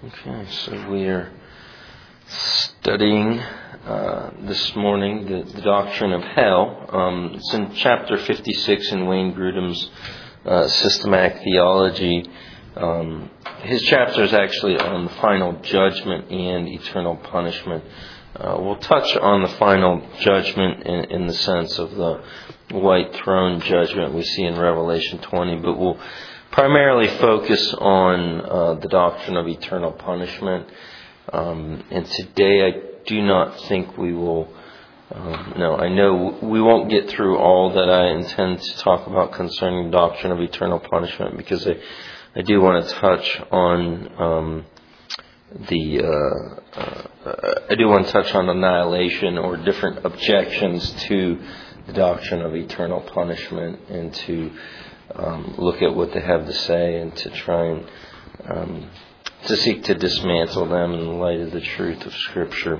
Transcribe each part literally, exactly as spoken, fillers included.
Okay, so we are studying uh, this morning the, the doctrine of hell. Um, it's in chapter fifty-six in Wayne Grudem's uh, Systematic Theology. Um, his chapter is actually on the final judgment and eternal punishment. Uh, we'll touch on the final judgment in, in the sense of the white throne judgment we see in Revelation twenty, but we'll primarily focus on uh, the doctrine of eternal punishment. Um, and today I do not think we will, um, no, I know we won't get through all that I intend to talk about concerning the doctrine of eternal punishment, because I, I do want to touch on um, the, uh, uh, I do want to touch on annihilation or different objections to the doctrine of eternal punishment, and to Um, look at what they have to say and to try and um, to seek to dismantle them in the light of the truth of Scripture.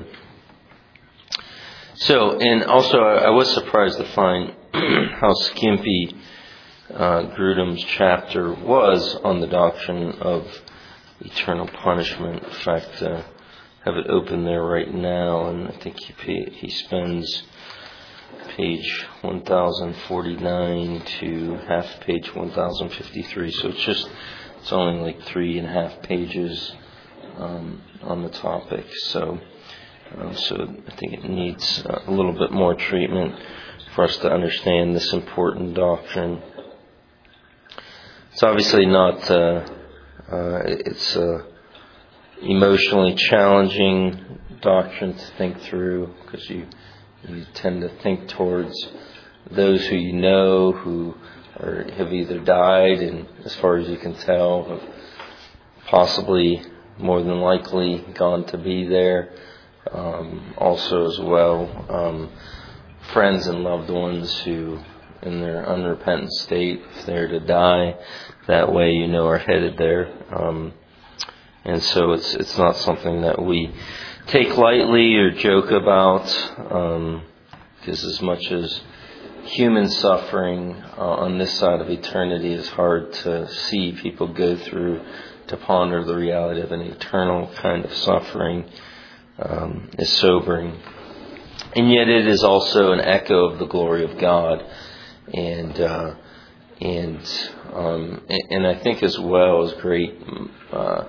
So, and also I, I was surprised to find how skimpy uh, Grudem's chapter was on the doctrine of eternal punishment. In fact, uh, I have it open there right now, and I think he he spends page one thousand forty-nine to half page one thousand fifty-three. So it's just, it's only like three and a half pages um, on the topic. So, um, so I think it needs a little bit more treatment for us to understand this important doctrine. It's obviously not, uh, uh, it's a emotionally challenging doctrine to think through, because you You tend to think towards those who you know who are, have either died and, as far as you can tell, have possibly more than likely gone to be there. Um, also, as well, um, friends and loved ones who, in their unrepentant state, if they're to die, that way you know are headed there. Um, and so it's it's not something that we take lightly or joke about, um, because as much as human suffering uh, on this side of eternity is hard to see people go through, to ponder the reality of an eternal kind of suffering um, is sobering. And yet it is also an echo of the glory of God, and uh, and um, and I think as well as great. Uh,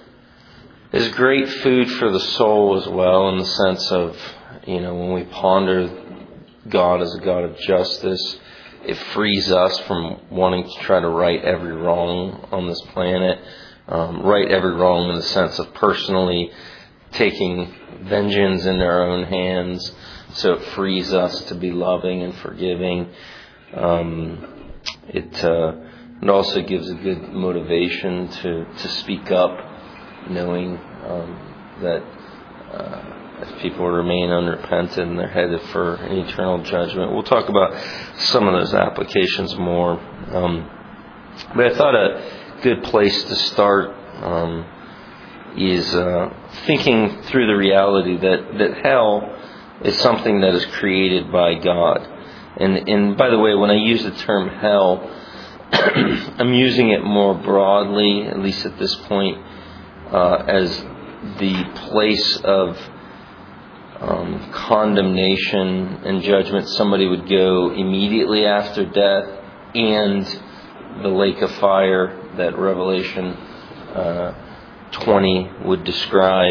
is great food for the soul as well, in the sense of, you know, when we ponder God as a God of justice, it frees us from wanting to try to right every wrong on this planet, um, right every wrong in the sense of personally taking vengeance in our own hands. So it frees us to be loving and forgiving. Um, it, uh, it also gives a good motivation to, to speak up, knowing um, that uh, if people remain unrepentant and they're headed for an eternal judgment. We'll talk about some of those applications more. Um, but I thought a good place to start um, is uh, thinking through the reality that, that hell is something that is created by God. And, and by the way, when I use the term hell, I'm using it more broadly, at least at this point, Uh, as the place of um, condemnation and judgment. Somebody would go immediately after death, and the lake of fire that Revelation uh, twenty would describe.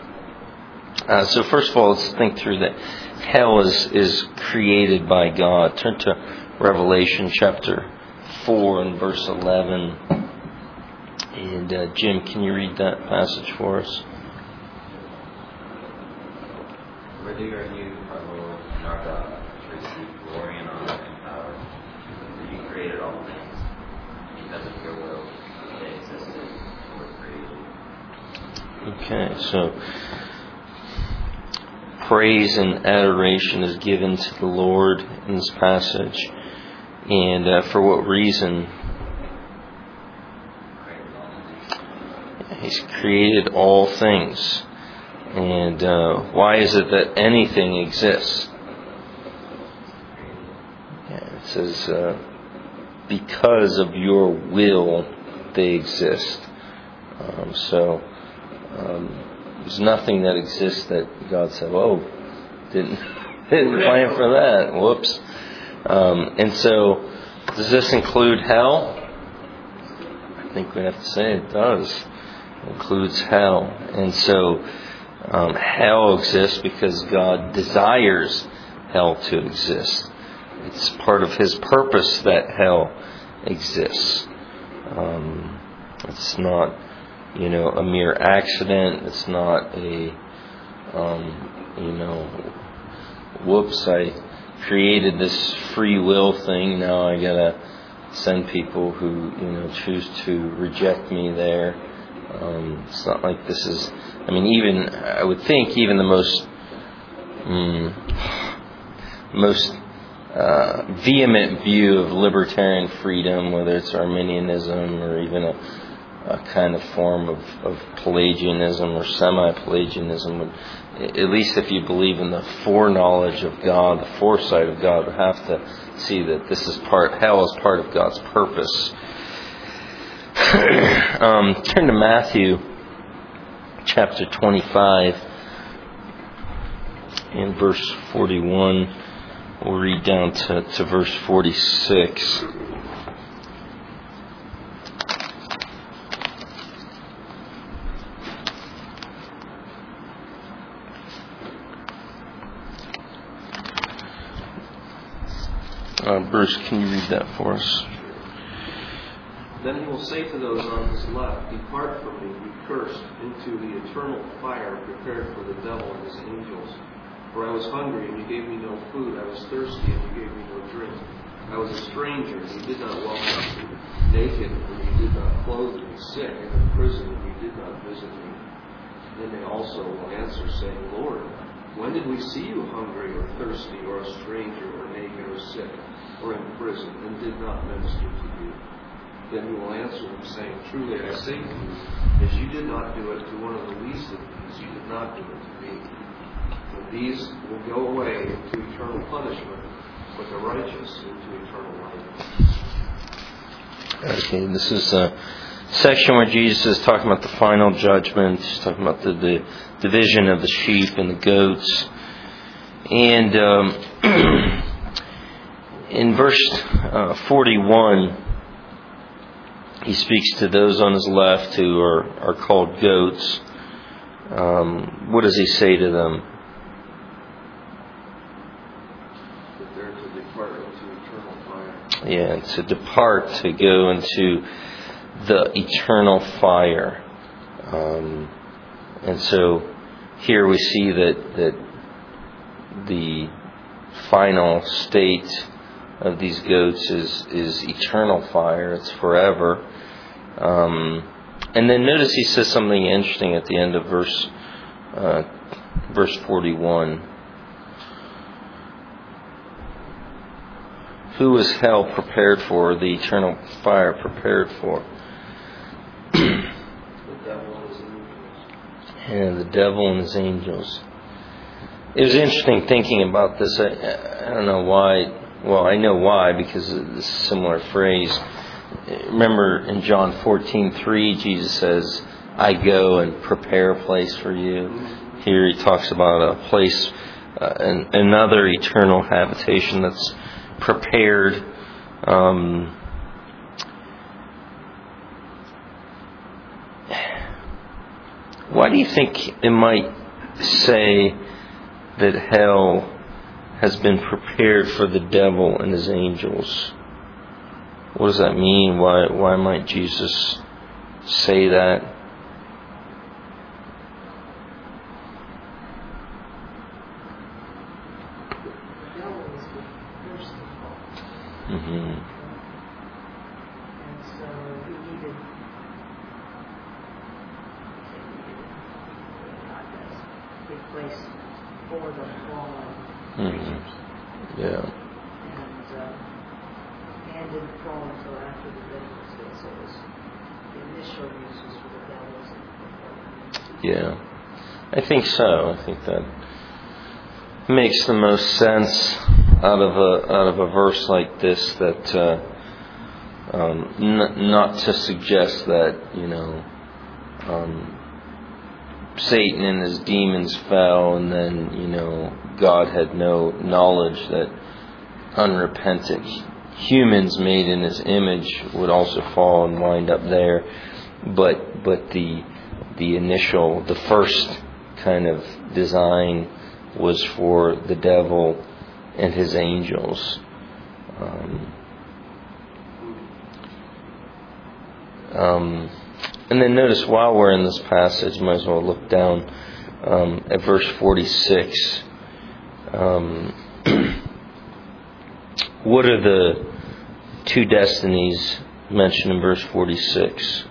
Uh, so first of all, let's think through that. Hell is, is created by God. Turn to Revelation chapter four and verse eleven. And uh, Jim, can you read that passage for us? Worthy are you, our Lord and our God, to receive glory and honor and power, for you created all things, because of your will they existed and were created. Okay, so praise and adoration is given to the Lord in this passage. And uh, for what reason? He's created all things. And uh, why is it that anything exists? Yeah, it says, uh, because of your will they exist. Um, so Um, there's nothing that exists that God said, "Oh, didn't didn't plan for that. Whoops." Um, and so, does this include hell? I think we have to say it does. It includes hell, and so um, hell exists because God desires hell to exist. It's part of His purpose that hell exists. Um, it's not, you know, a mere accident. It's not a, um, you know, whoops, I created this free will thing. Now I gotta send people who, you know, choose to reject me there. Um, it's not like this is, I mean, even, I would think even the most, um, most uh, vehement view of libertarian freedom, whether it's Arminianism or even a, a kind of form of, of Pelagianism or semi-Pelagianism, would, at least if you believe in the foreknowledge of God, the foresight of God, would have to see that this is part, hell is part of God's purpose. um, turn to Matthew chapter twenty-five in verse forty-one. We'll read down to, to verse forty-six. Uh, Bruce, can you read that for us? Then he will say to those on his left, "Depart from me, you cursed, into the eternal fire prepared for the devil and his angels. For I was hungry, and you gave me no food. I was thirsty, and you gave me no drink. I was a stranger, and you did not welcome me. Naked, and you did not clothe me. Sick, and in prison, and you did not visit me." Then they also will answer, saying, "Lord, when did we see you hungry, or thirsty, or a stranger, or naked, or sick, or in prison, and did not minister to you?" Then he will answer them, saying, "Truly I say to you, as you did not do it to one of the least of these, you did not do it to me." And these will go away into eternal punishment, but the righteous into eternal life. Okay, this is a section where Jesus is talking about the final judgment. He's talking about the, the division of the sheep and the goats. And um, in verse uh, forty-one, he speaks to those on his left who are, are called goats. Um, what does he say to them? That they're to depart into eternal fire. Yeah, to depart, to go into the eternal fire. Um, and so here we see that, that the final state of these goats is, is eternal fire. It's forever. Um, and then notice he says something interesting at the end of verse uh, verse forty-one. Who is hell prepared for? The eternal fire prepared for? The devil and his angels. And the devil and his angels. It was interesting thinking about this. I, I don't know why. Well, I know why, because of this similar phrase. Remember in John fourteen three, Jesus says, "I go and prepare a place for you." Here he talks about a place, uh, an, another eternal habitation that's prepared. Um, why do you think it might say that hell has been prepared for the devil and his angels? What does that mean? Why why might Jesus say that? The devil is the first of all. Mm-hmm. And so he needed, God does, a place for the fallen Mm-hmm. creatures. Yeah. And uh, man didn't fall until after the Venomous day, so it was the initial use was for the devils and the Yeah. I think so. I think that makes the most sense out of a out of a verse like this. That uh, um, n- not to suggest that you know um, Satan and his demons fell, and then, you know, God had no knowledge that unrepentant humans made in his image would also fall and wind up there. But but the the initial, the first kind of design was for the devil and his angels. Um, um, and then notice, while we're in this passage, might as well look down um, at verse forty-six. Um, what are the two destinies mentioned in verse forty-six?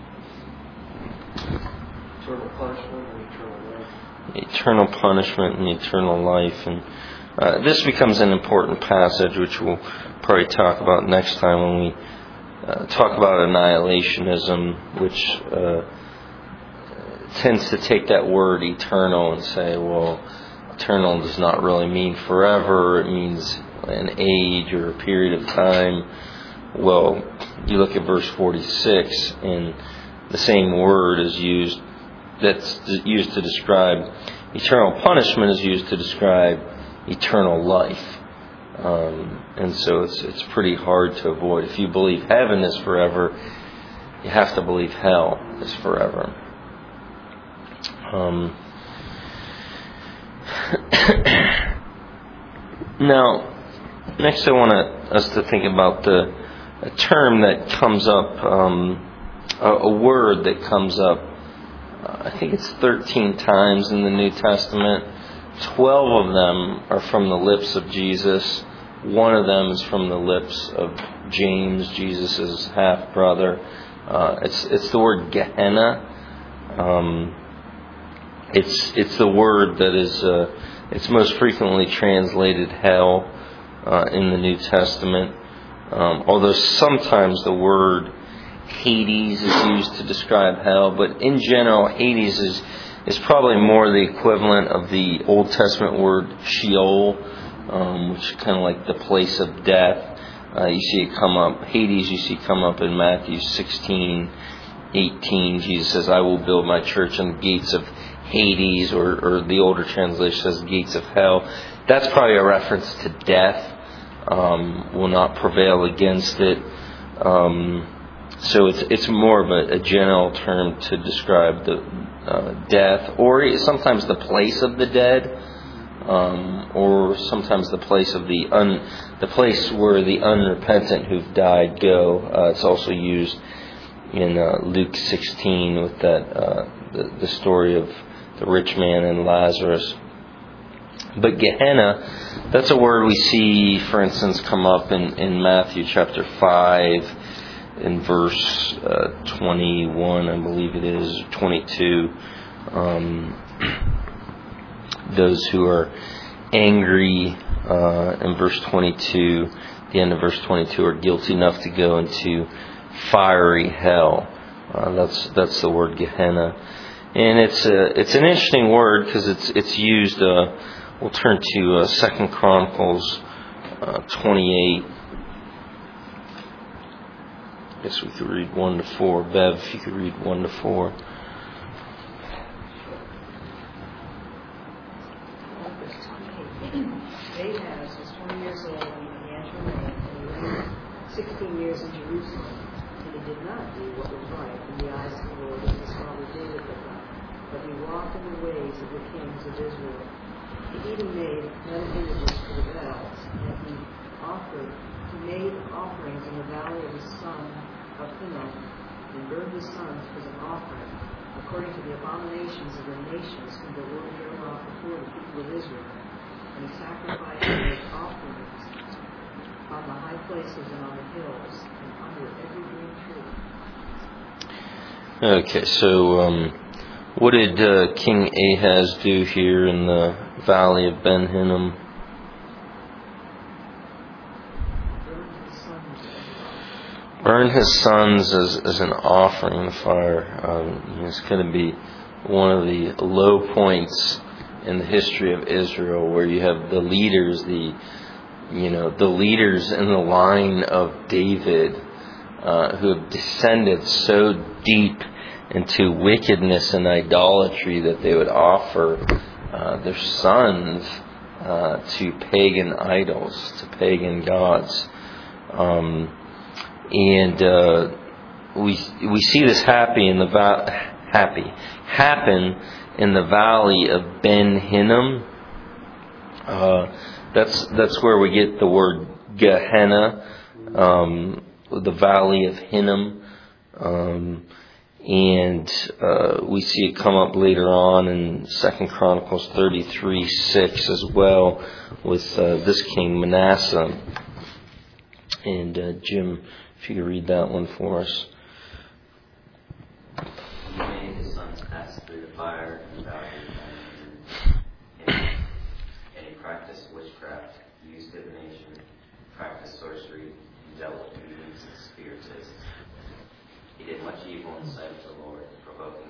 Eternal punishment and eternal life. Eternal punishment and eternal life. And uh, this becomes an important passage, which we'll probably talk about next time when we uh, talk about annihilationism, which uh, tends to take that word eternal and say, well, eternal does not really mean forever. It means an age or a period of time. Well, you look at verse forty-six, and the same word is used that's used to describe eternal punishment is used to describe eternal life. Um, and so it's it's pretty hard to avoid. If you believe heaven is forever, you have to believe hell is forever. Um, now, next I want to, us to think about the a term that comes up, um, a, a word that comes up. Uh, I think it's thirteen times in the New Testament. Twelve of them are from the lips of Jesus. One of them is from the lips of James, Jesus' half brother. Uh, it's it's the word Gehenna. Um, it's it's the word that is uh, it's most frequently translated hell uh, in the New Testament. Um, although sometimes the word Hades is used to describe hell, but in general, Hades is is probably more the equivalent of the Old Testament word Sheol, um, which is kind of like the place of death. Uh, you see it come up, Hades you see come up in Matthew sixteen, eighteen. Jesus says, I will build my church on the gates of Hades, or, or the older translation says gates of hell. That's probably a reference to death. Um, will not prevail against it. Um, so it's it's more of a, a general term to describe the uh, death, or sometimes the place of the dead, um, or sometimes the place of the un, the place where the unrepentant who've died go. Uh, it's also used in uh, Luke sixteen with that uh, the, the story of the rich man and Lazarus. But Gehenna, that's a word we see, for instance, come up in, in Matthew chapter five, in verse uh, twenty-one, I believe it is, twenty-two. Um, those who are angry, uh, in verse twenty-two, the end of verse twenty-two, are guilty enough to go into fiery hell. Uh, that's that's the word Gehenna, and it's a, it's an interesting word because it's it's used. Uh, We'll turn to uh, Second Chronicles uh, twenty-eight. I guess we could read one to four. Bev, if you could read one to four. Ahaz was twenty years old when he began to reign, and he reigned sixteen years in Jerusalem. And he did not do what was right in the eyes of the Lord as his father David had done, but he walked in the ways of the kings of Israel. He even made metal images for the Baals, and he offered, he made offerings in the valley of the son of Hinnom, and burned his sons as an offering, according to the abominations of the nations whom the Lord drove off before the people of Israel. And he sacrificed and made offerings on the high places and on the hills, and under every green tree. Okay, so um, what did uh, King Ahaz do here in the valley of Ben Hinnom? Burn his sons as, as an offering in the fire. Um, it's going to be one of the low points in the history of Israel, where you have the leaders, the you know the leaders in the line of David, uh, who have descended so deep and to wickedness and idolatry that they would offer uh, their sons uh, to pagan idols, to pagan gods. Um, and uh, we we see this happy in the va- happy happen in the valley of Ben Hinnom. Uh, that's that's where we get the word Gehenna, um, the valley of Hinnom, um, and uh, we see it come up later on in Second Chronicles thirty-three six as well with uh, this king Manasseh. And uh, Jim, if you could read that one for us. He made his sons pass through the fire and the valley of and, and he practiced witchcraft, used divination, practiced sorcery, and dealt with mediums and spiritists. He did much evil in the sight of the Lord, provoking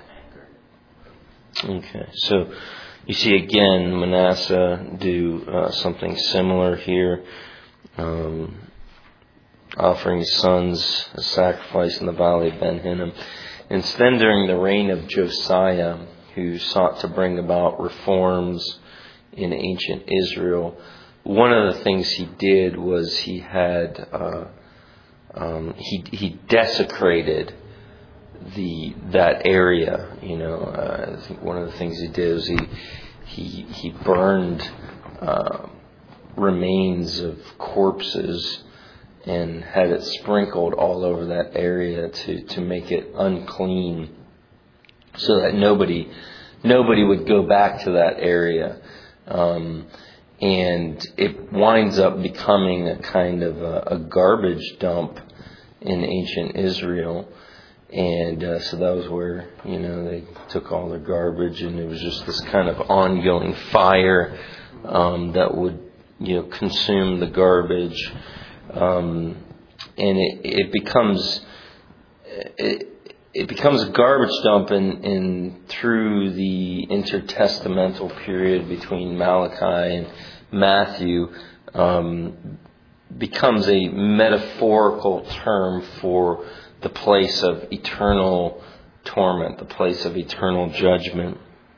him to anger. Okay, so you see again Manasseh do uh, something similar here, um, offering his sons a sacrifice in the valley of Ben Hinnom. And then during the reign of Josiah, who sought to bring about reforms in ancient Israel, one of the things he did was he had uh, um, he he desecrated the that area. You know, uh, I think one of the things he did was he he he burned uh, remains of corpses and had it sprinkled all over that area to, to make it unclean, so that nobody nobody would go back to that area. Um, and it winds up becoming a kind of a, a garbage dump in ancient Israel. And uh, so that was where, you know, they took all their garbage, and it was just this kind of ongoing fire um, that would, you know, consume the garbage. Um, and it, it becomes it, it becomes a garbage dump in, in through the intertestamental period between Malachi and Matthew, um, becomes a metaphorical term for the place of eternal torment, the place of eternal judgment.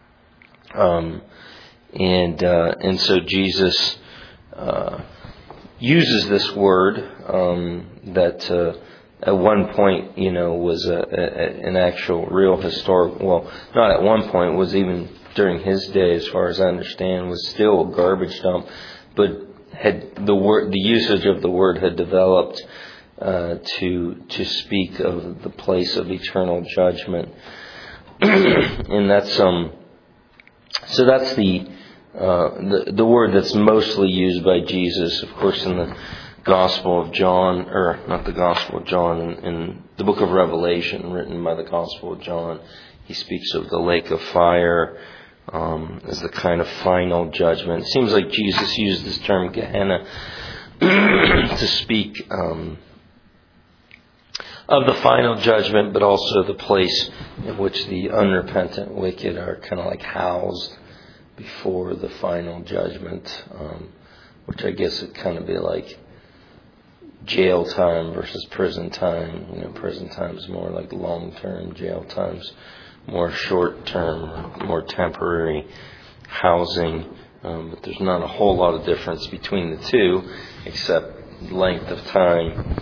Um, and uh, and so Jesus Uh, uses this word um, that uh, at one point, you know, was a, a, an actual real historic, well, not at one point, was even during his day, as far as I understand, was still a garbage dump, but had the word, the usage of the word had developed uh, to to speak of the place of eternal judgment, and that's um, so that's the. Uh, the the word that's mostly used by Jesus, of course, in the Gospel of John, or not the Gospel of John, in, in the book of Revelation, written by the Gospel of John, he speaks of the lake of fire um, as the kind of final judgment. It seems like Jesus used this term Gehenna to speak um, of the final judgment, but also the place in which the unrepentant wicked are kind of like housed before the final judgment, um, which I guess would kind of be like jail time versus prison time. You know, prison time is more like long-term, jail time's more short-term, more temporary housing. Um, but there's not a whole lot of difference between the two, except length of time.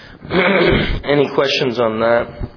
Any questions on that?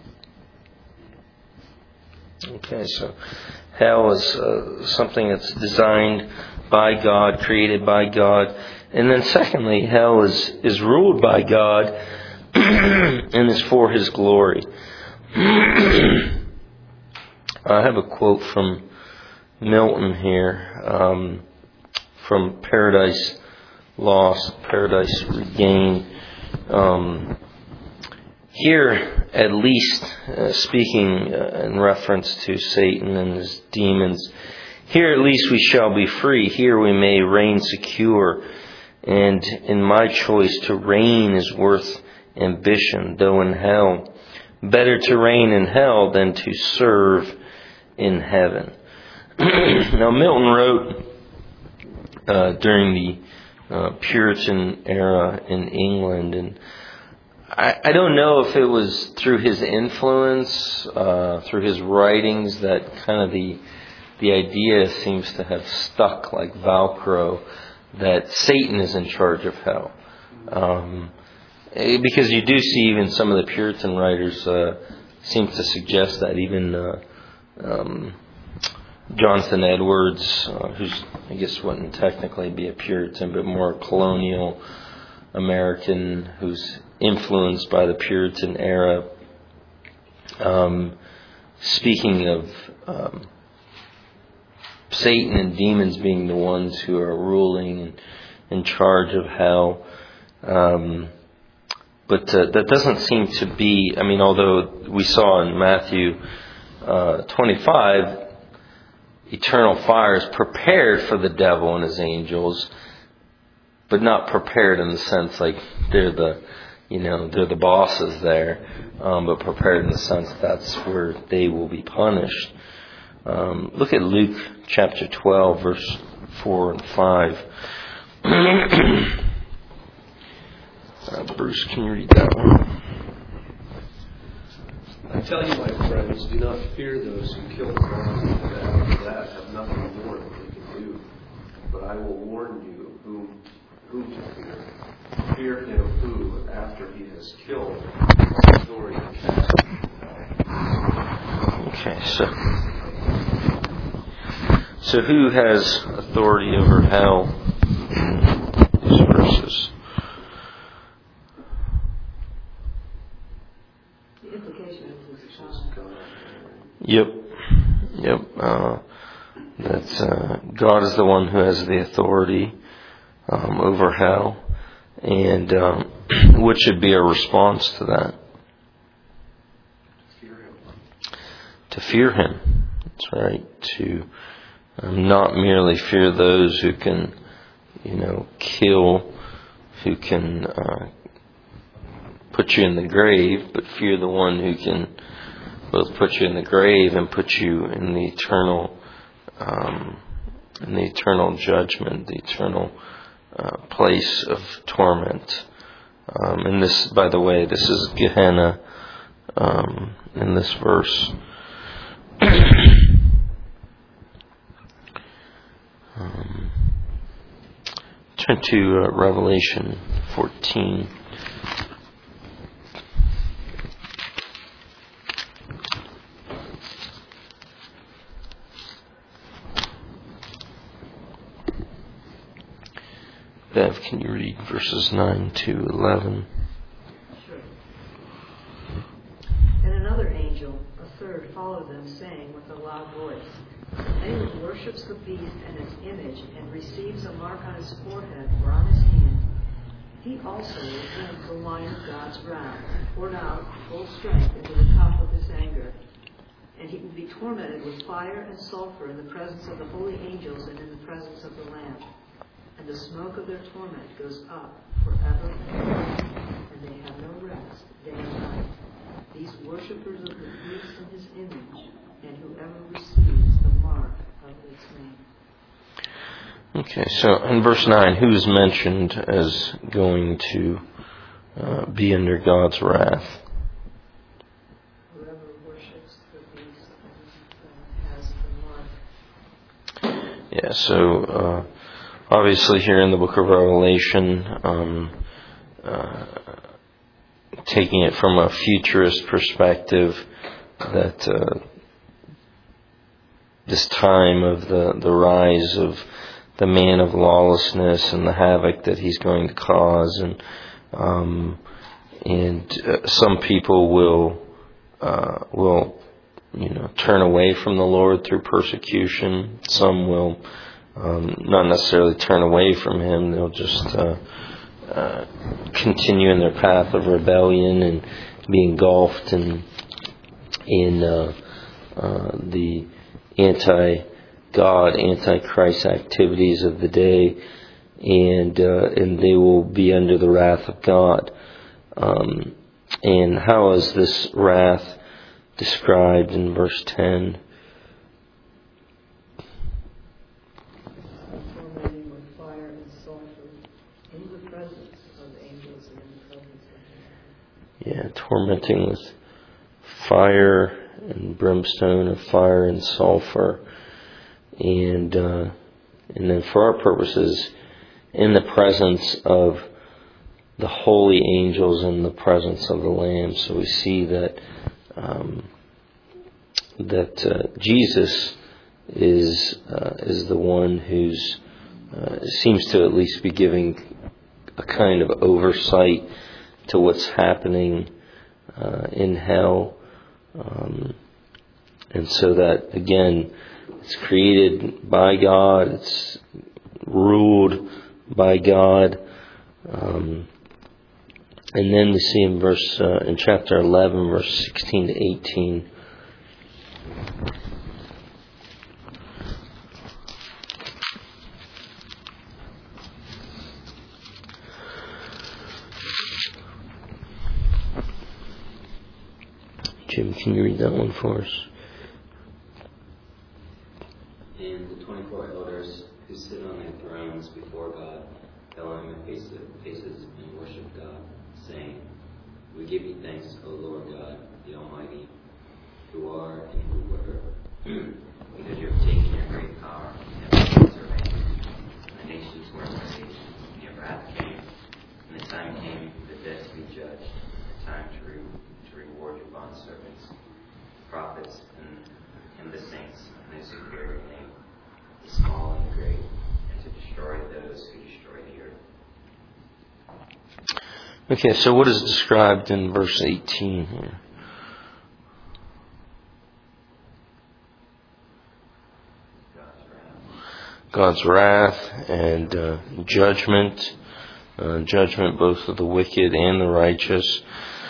Okay, so hell is uh, something that's designed by God, created by God. And then secondly, hell is, is ruled by God and is for His glory. I have a quote from Milton here, um, from Paradise Lost, Paradise Regained. Um, here, at least, uh, speaking uh, in reference to Satan and his demons, here at least we shall be free. Here we may reign secure. And in my choice, to reign is worth ambition, though in hell. Better to reign in hell than to serve in heaven. Now, Milton wrote uh, during the uh, Puritan era in England, and I, I don't know if it was through his influence, uh, through his writings, that kind of the the idea seems to have stuck like Velcro that Satan is in charge of hell. Um, because you do see even some of the Puritan writers uh, seem to suggest that. Even uh, um, Jonathan Edwards, uh, who's I guess wouldn't technically be a Puritan, but more colonial American, who's influenced by the Puritan era. Um, speaking of um, Satan and demons being the ones who are ruling and in charge of hell. Um, but uh, that doesn't seem to be, I mean, although we saw in Matthew uh, twenty-five, eternal fire is prepared for the devil and his angels, but not prepared in the sense like they're the, you know, they're the bosses there, um, but prepared in the sense that's where they will be punished. Um, look at Luke chapter twelve, verse four and five. uh, Bruce, can you read that one? I tell you, my friends, do not fear those who kill the body, but after that have nothing more that they can do. But I will warn you whom, whom to fear. Fear him who, after he has killed, has authority to cast into hell. Okay, so so who has authority over hell? These verses. The implication is God. Yep, yep. Uh, that uh, God is the one who has the authority um, over hell, and um, what should be a response to that? Fear him. To fear Him. That's right. To um, not merely fear those who can, you know, kill, who can uh, put you in the grave, but fear the one who can both put you in the grave and put you in the eternal, um, in the eternal judgment, the eternal uh, place of torment. Um, and this, by the way, this is Gehenna um, in this verse. um, turn to uh, Revelation fourteen. Bev, can you read verses nine to eleven? Sure. And another angel, a third, followed them, saying with a loud voice, anyone who worships the beast and its image and receives a mark on his forehead or on his hand, he also will drink the wine of God's wrath, poured out full strength into the cup of his anger. And he will be tormented with fire and sulfur in the presence of the holy angels and in the presence of the Lamb. And the smoke of their torment goes up forever and ever, and they have no rest day and night. These worshippers of the beast and his image, and whoever receives the mark of its name. Okay, so in verse nine, who is mentioned as going to uh, be under God's wrath? Whoever worships the beast and uh, has the mark. Yeah, so uh, obviously here in the book of Revelation, um, uh, taking it from a futurist perspective, that uh, this time of the, the rise of the man of lawlessness and the havoc that he's going to cause, and um, and uh, some people will uh, will you know turn away from the Lord through persecution. Some will um, not necessarily turn away from Him; they'll just uh, uh, continue in their path of rebellion and be engulfed in in uh, uh, the anti. God, Antichrist activities of the day, and uh, and they will be under the wrath of God. Um, and how is this wrath described in verse ten? Tormenting with fire and sulfur in the presence of angels and in the presence of tormenting with fire and brimstone, or fire and sulfur, and uh, and then for our purposes, in the presence of the holy angels, in the presence of the Lamb. So we see that um, that uh, Jesus is uh, is the one who's uh, seems to at least be giving a kind of oversight to what's happening uh, in hell, um, and so that again, it's created by God, it's ruled by God, um, and then we see in verse uh, in chapter eleven, verse sixteen to eighteen. Jim, can you read that one for us? And the twenty-four elders who sit on their thrones before God fell on their faces, faces and worshiped God, saying, "We give you thanks, O Lord God, the Almighty, who are and who were, because you have taken your great power and have placed your reign. The nations were afraid, and your wrath came, and the time came for the dead to be judged, the time to, re- to reward your bondservants, prophets, and, and the saints, and the superior name, the small and the great, and to destroy those who destroy the earth." Okay, so what is described in verse eighteen here? God's wrath and uh, judgment, uh, judgment both of the wicked and the righteous.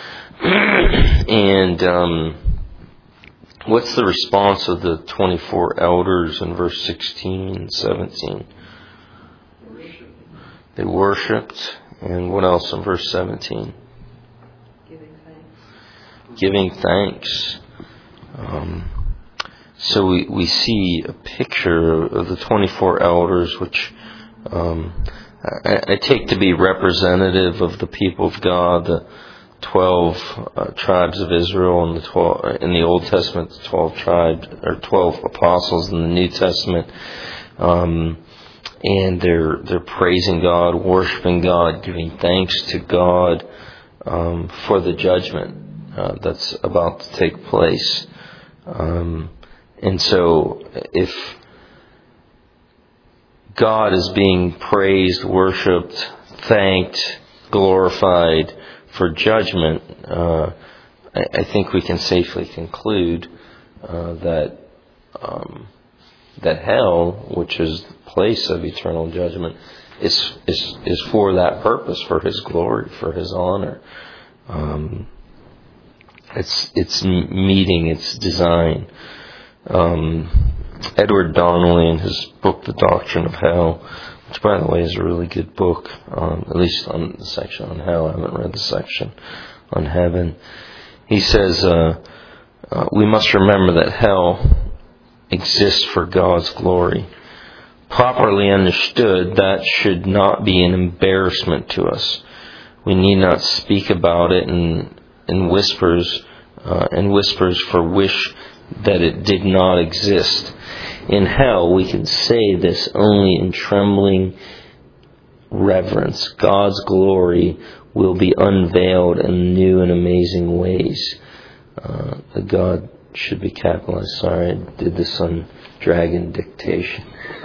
And um, what's the response of the twenty-four elders in verse sixteen and seventeen? Worship. They worshipped. And what else in verse seventeen? Giving thanks. Giving thanks. Um, so we, we see a picture of the twenty-four elders, which um, I, I take to be representative of the people of God, the twelve uh, tribes of Israel, and the twelve in the Old Testament, the twelve tribes or twelve apostles in the New Testament. Um, and they're they're praising God, worshiping God, giving thanks to God um, for the judgment uh, that's about to take place. Um, and so, if God is being praised, worshipped, thanked, glorified for judgment, uh, I, I think we can safely conclude uh, that um, that hell, which is the place of eternal judgment, is is is for that purpose, for His glory, for His honor. Um, it's it's meeting its design. Um, Edward Donnelly, in his book The Doctrine of Hell, which by the way is a really good book, um, at least on the section on hell. I haven't read the section on heaven. He says uh, uh, we must remember that hell exists for God's glory. Properly understood, that should not be an embarrassment to us. We need not speak about it in in whispers uh, and whispers for wish that it did not exist. In hell, we can say this only in trembling reverence. God's glory will be unveiled in new and amazing ways. Uh, the God should be capitalized. Sorry, I did this on dragon dictation.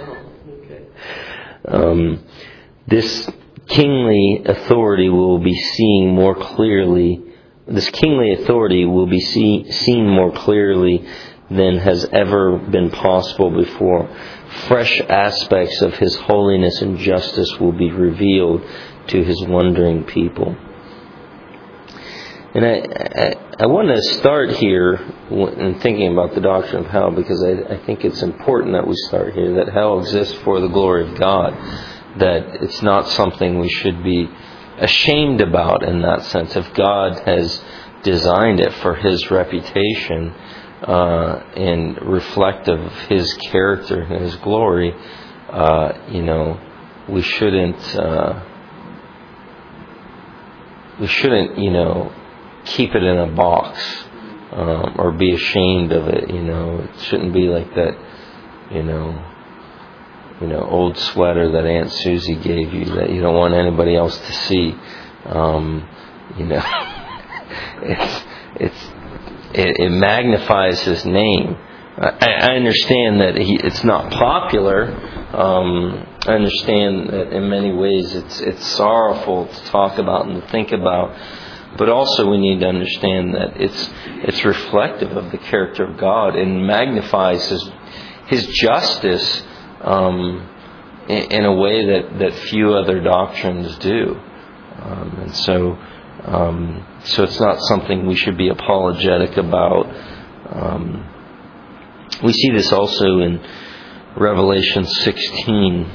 Um, this kingly authority will be seen more clearly. This kingly authority will be see, seen more clearly than has ever been possible before. Fresh aspects of His holiness and justice will be revealed to His wondering people. And I, I, I want to start here in thinking about the doctrine of hell, because I, I think it's important that we start here, that hell exists for the glory of God, that it's not something we should be ashamed about in that sense. If God has designed it for His reputation uh, and reflective of His character and His glory, uh, you know, we shouldn't, uh, we shouldn't, you know, keep it in a box um, or be ashamed of it. You know, it shouldn't be like that. You know, you know, old sweater that Aunt Susie gave you that you don't want anybody else to see. Um, you know, it's it's it, it magnifies his name. I, I understand that he, it's not popular. Um, I understand that in many ways it's it's sorrowful to talk about and to think about. But also we need to understand that it's it's reflective of the character of God and magnifies His His justice um, in, in a way that, that few other doctrines do. Um, and so um, so it's not something we should be apologetic about. Um, we see this also in Revelation sixteen.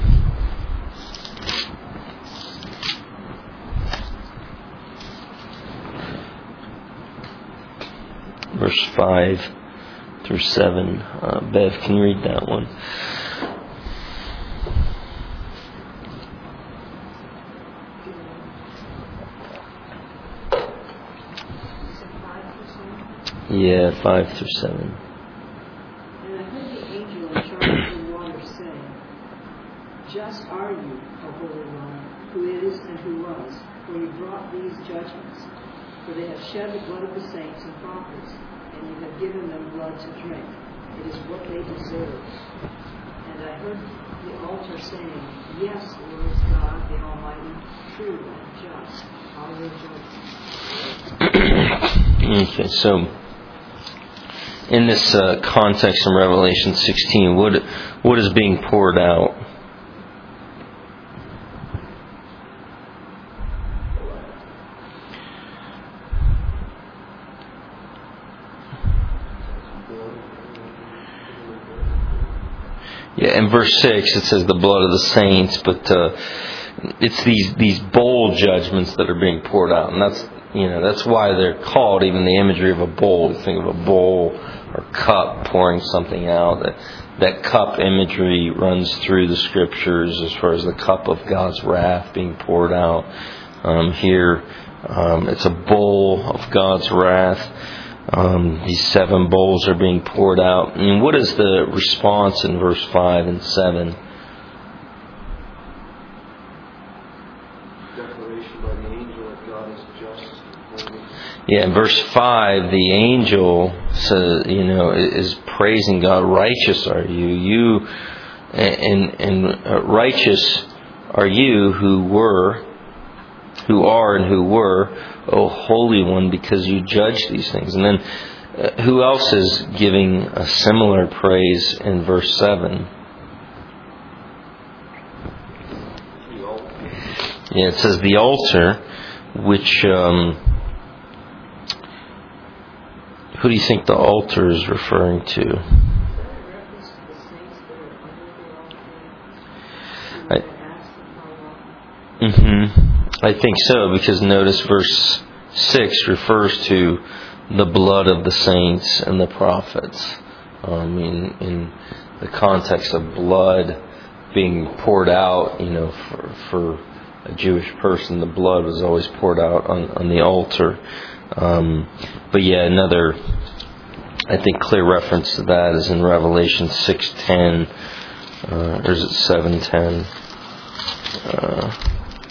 Verse five through seven. Uh, Bev, can you read that one? Yeah, five through seven. And I heard the angel in charge of the water say, "Just are you, O Holy One, who is and who was, for you brought these judgments. For they have shed the blood of the saints and prophets, and you have given them blood to drink. It is what they deserve." And I heard the altar saying, "Yes, Lord God, the Almighty, true and just, are your judgments." Okay, so in this uh, context in Revelation sixteen, what what is being poured out? Yeah, in verse six it says the blood of the saints, but uh, it's these these bowl judgments that are being poured out, and that's you know that's why they're called. Even the imagery of a bowl, you think of a bowl or cup pouring something out. That that cup imagery runs through the scriptures as far as the cup of God's wrath being poured out. Um, here, um, it's a bowl of God's wrath. Um, these seven bowls are being poured out. And what is the response in verse five and seven? Declaration by the angel that God is just and holy. Yeah, in verse five, the angel says, you know, is praising God. Righteous are you, you, and and uh, righteous are you who were, who are, and who were, O Holy One, because you judge these things. And then, uh, who else is giving a similar praise in verse seven? Yeah, it says the altar, which. Um, Who do you think the altar is referring to? I, mm-hmm. I think so, because notice verse six refers to the blood of the saints and the prophets. Um, in, in the context of blood being poured out, you know, for, for a Jewish person, the blood was always poured out on, on the altar. Um, but yeah, another, I think, clear reference to that is in Revelation six ten, uh, or is it seven ten? Uh,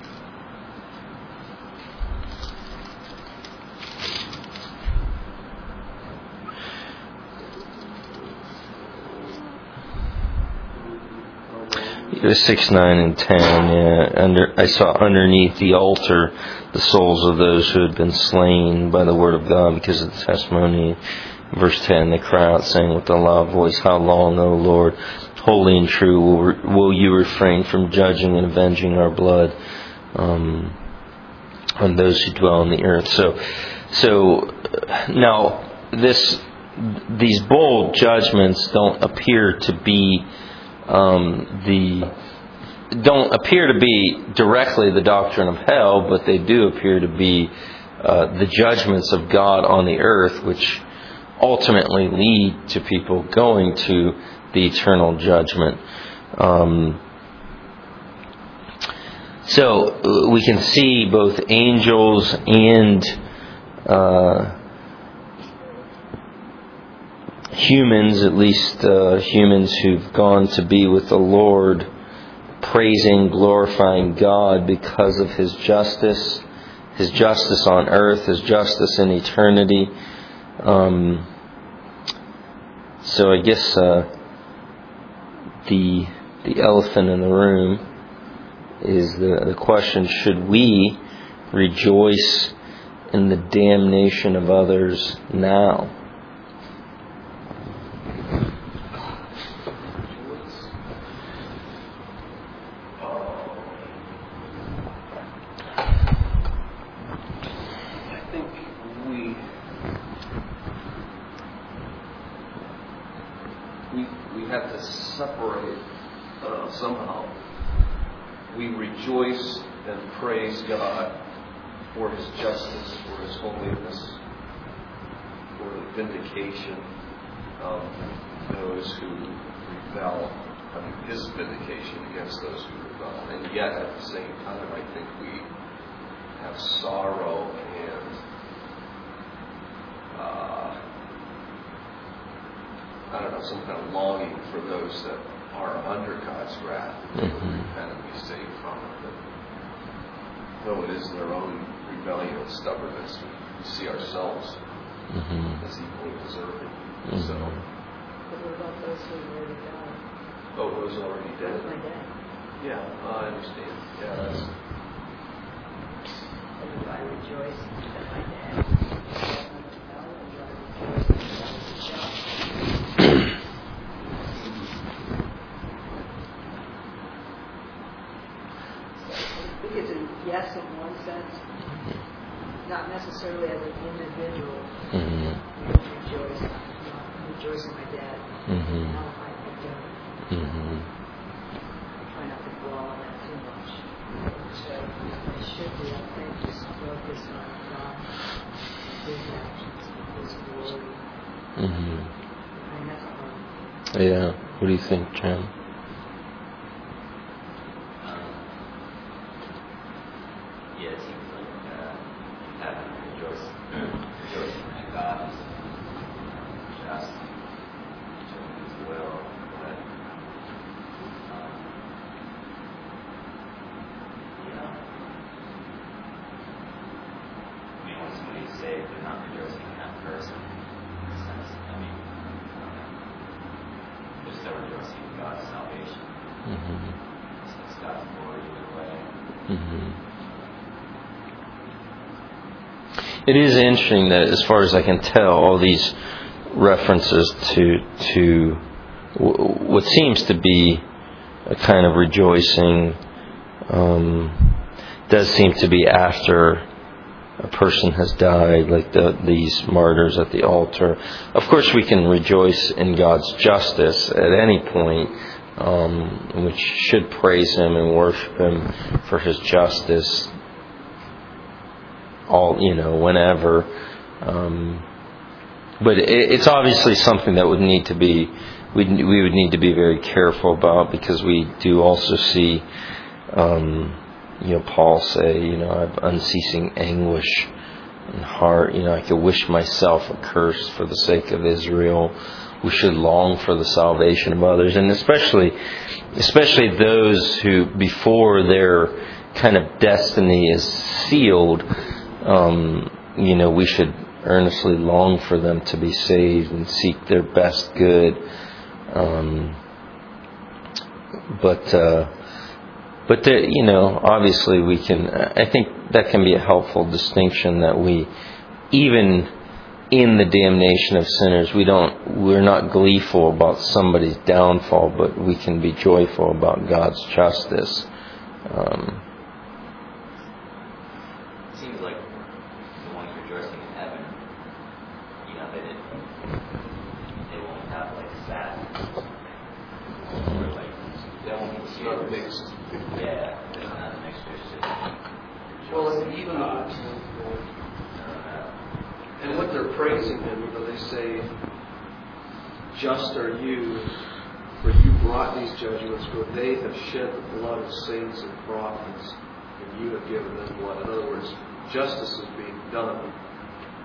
it was six, nine, and ten. Yeah, under I saw underneath the altar the souls of those who had been slain by the word of God because of the testimony. Verse ten, they cry out, saying with a loud voice, "How long, O Lord, holy and true, will, will you refrain from judging and avenging our blood um, on those who dwell on the earth?" So, so now this these bold judgments don't appear to be um, the don't appear to be directly the doctrine of hell, but they do appear to be uh, the judgments of God on the earth, which ultimately lead to people going to the eternal judgment. Um, so we can see both angels and uh, humans, at least uh, humans who've gone to be with the Lord, praising, glorifying God because of His justice, His justice on earth, His justice in eternity. Um, so I guess uh, the the elephant in the room is the, the question, should we rejoice in the damnation of others now? Separate uh, somehow. We rejoice and praise God for His justice, for His holiness, for the vindication of those who rebel, I mean His vindication against those who rebel. And yet at the same time I think we have sorrow and uh, I don't know, some kind of longing for those that are under God's wrath, to repent and be saved from it. But though it is their own rebellion and stubbornness, we see ourselves mm-hmm. as equally deserving. Mm-hmm. So, but what about those who have already died? Oh, those already dead? My dad. Yeah, I understand. Yeah, that's. And if I rejoice that my dad is in hell, and I rejoice that God is just. It's a yes in one sense, not necessarily as an individual. Mm-hmm. You rejoice, you know, rejoice in my dad. Mm-hmm. No, I, I don't. Mm-hmm. I try not to dwell on that too much. So I should be, I think, just focus on God, His actions, His glory. Mm-hmm. I mean, that's hard. Yeah. What do you think, Jen? It is interesting that, as far as I can tell, all these references to to w- what seems to be a kind of rejoicing um, does seem to be after a person has died, like the, these martyrs at the altar. Of course, we can rejoice in God's justice at any point, um, which should praise Him and worship Him for His justice. All, you know, whenever. Um, but it, it's obviously something that would need to be, we we would need to be very careful about, because we do also see, um, you know, Paul say, you know, I have unceasing anguish in heart. You know, I could wish myself accursed for the sake of Israel. We should long for the salvation of others, and especially, especially those who, before their kind of destiny is sealed, Um, you know, we should earnestly long for them to be saved and seek their best good. Um, but, uh, but there, you know, obviously we can. I think that can be a helpful distinction, that we, even in the damnation of sinners, we don't, we're not gleeful about somebody's downfall, but we can be joyful about God's justice. Um, And what they're praising Him, you know, they say, "Just are you, for you brought these judgments, for they have shed the blood of saints and prophets, and you have given them blood." In other words, justice is being done,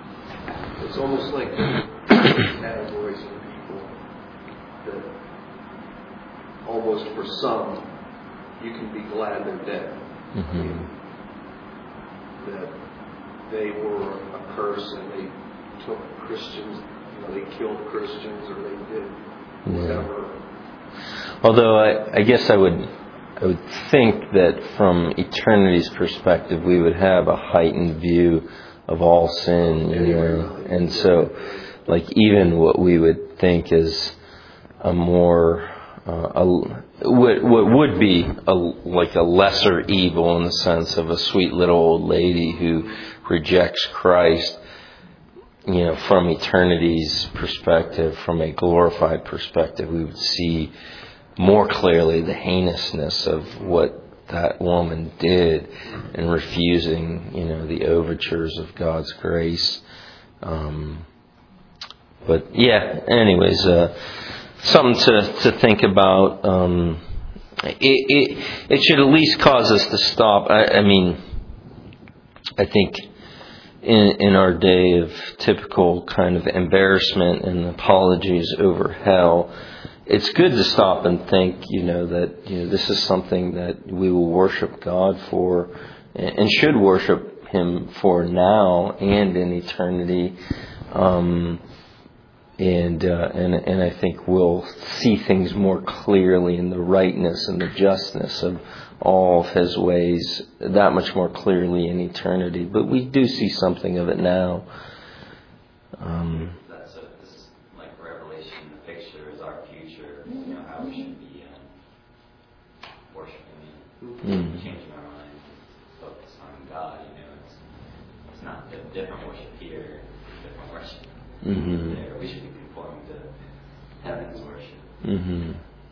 it's almost like categories of people that almost for some, you can be glad they're dead. Mm-hmm. I mean, that they were a curse and they took Christians, you know, they killed Christians or they did whatever. Yeah. Although I, I guess I would I would think that from eternity's perspective we would have a heightened view of all sin, you know, and so like even what we would think is a more uh, a, what, what would be a, like a lesser evil in the sense of a sweet little old lady who rejects Christ, you know, from eternity's perspective, from a glorified perspective, we would see more clearly the heinousness of what that woman did in refusing, you know, the overtures of God's grace. Um, but yeah, anyways, uh, something to, to think about. Um, it, it it should at least cause us to stop. I, I mean, I think in in our day of typical kind of embarrassment and apologies over hell, it's good to stop and think, you know, that, you know, this is something that we will worship God for and should worship Him for now and in eternity. Um, and, uh, and, and I think we'll see things more clearly in the rightness and the justness of all of His ways that much more clearly in eternity. But we do see something of it now. Um, Mm. Changing our minds, focus on God, you know, it's, it's not a different worship here, it's different worship mm-hmm. there. We should be conforming to heaven's worship. Mm-hmm.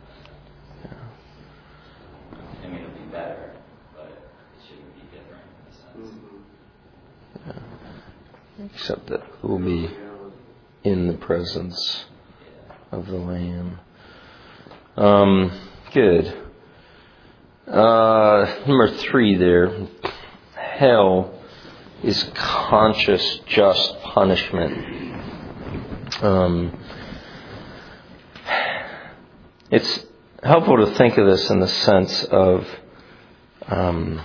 Yeah. I mean, it'll be better, but it shouldn't be different in a sense. Yeah. Except that we'll be in the presence of the Lamb. Um, good. Uh, number three there, hell is conscious, just punishment. Um, it's helpful to think of this in the sense of um,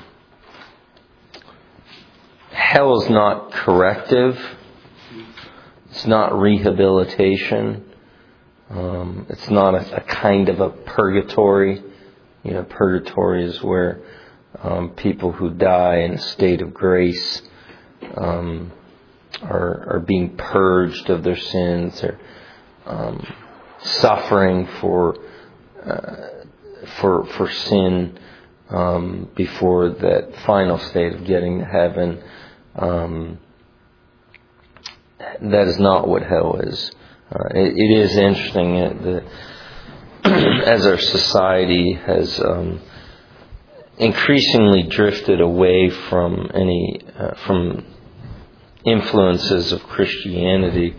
hell is not corrective. It's not rehabilitation. Um, it's not a, a kind of a purgatory. You know, purgatory is where um, people who die in a state of grace um, are are being purged of their sins. They're um, suffering for uh, for for sin um, before that final state of getting to heaven. Um, that is not what hell is. Uh, it, it is interesting that the as our society has um, increasingly drifted away from any uh, from influences of Christianity,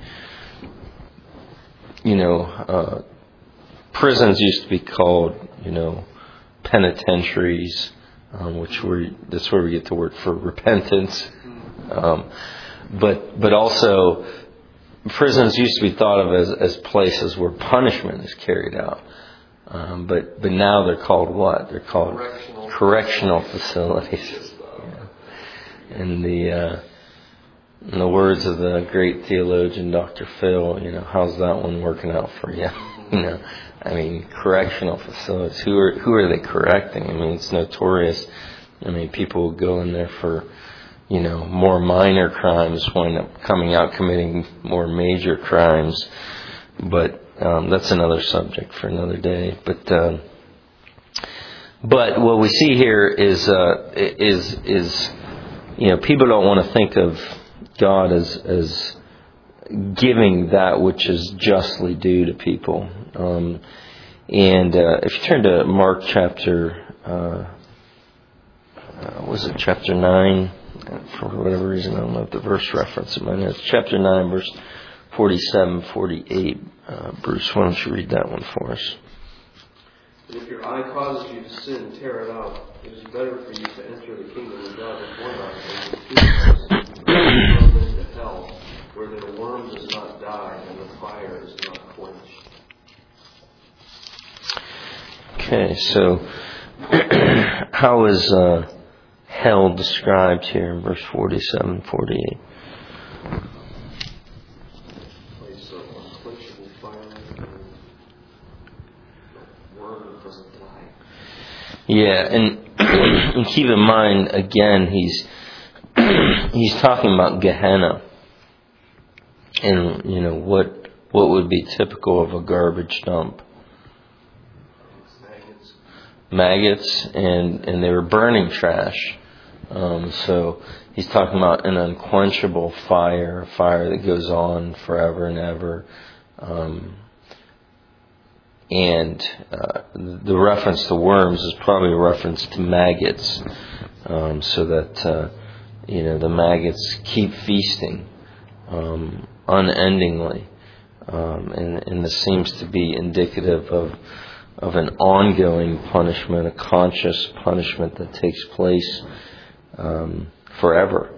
you know, uh, prisons used to be called, you know, penitentiaries, um, which we that's where we get the word for repentance. Um, but but also, prisons used to be thought of as, as places where punishment is carried out. Um, but but now they're called what? They're called correctional, correctional facilities. Yeah. And the uh, in the words of the great theologian Doctor Phil, you know, how's that one working out for you? You know, I mean, correctional facilities. Who are who are they correcting? I mean, it's notorious. I mean, people will go in there for, you know, more minor crimes, wind up coming out committing more major crimes. But um, that's another subject for another day. But uh, but what we see here is uh, is is you know, people don't want to think of God as as giving that which is justly due to people. Um, and uh, if you turn to Mark chapter, uh, uh, was it chapter nine? For whatever reason, I don't know if the verse reference in my notes. Chapter nine, verse forty-seven, forty-eight. Uh, Bruce, why don't you read that one for us? And if your eye causes you to sin, tear it out. It is better for you to enter the kingdom of God with one eye than with two eyes and thrown into hell, where their worm does not die and the fire is not quenched. Okay, so how is uh, hell described here in verse forty-seven, forty-eight? Place of unquenchable fire and the worm that doesn't die. Yeah, and, and keep in mind, again, he's he's talking about Gehenna. And, you know, what what would be typical of a garbage dump? Maggots. Maggots, and, and they were burning trash. Um, so he's talking about an unquenchable fire, a fire that goes on forever and ever. Um, and uh, the reference to worms is probably a reference to maggots, um, so that uh, you know the maggots keep feasting um, unendingly, um, and, and this seems to be indicative of of an ongoing punishment, a conscious punishment that takes place um, forever.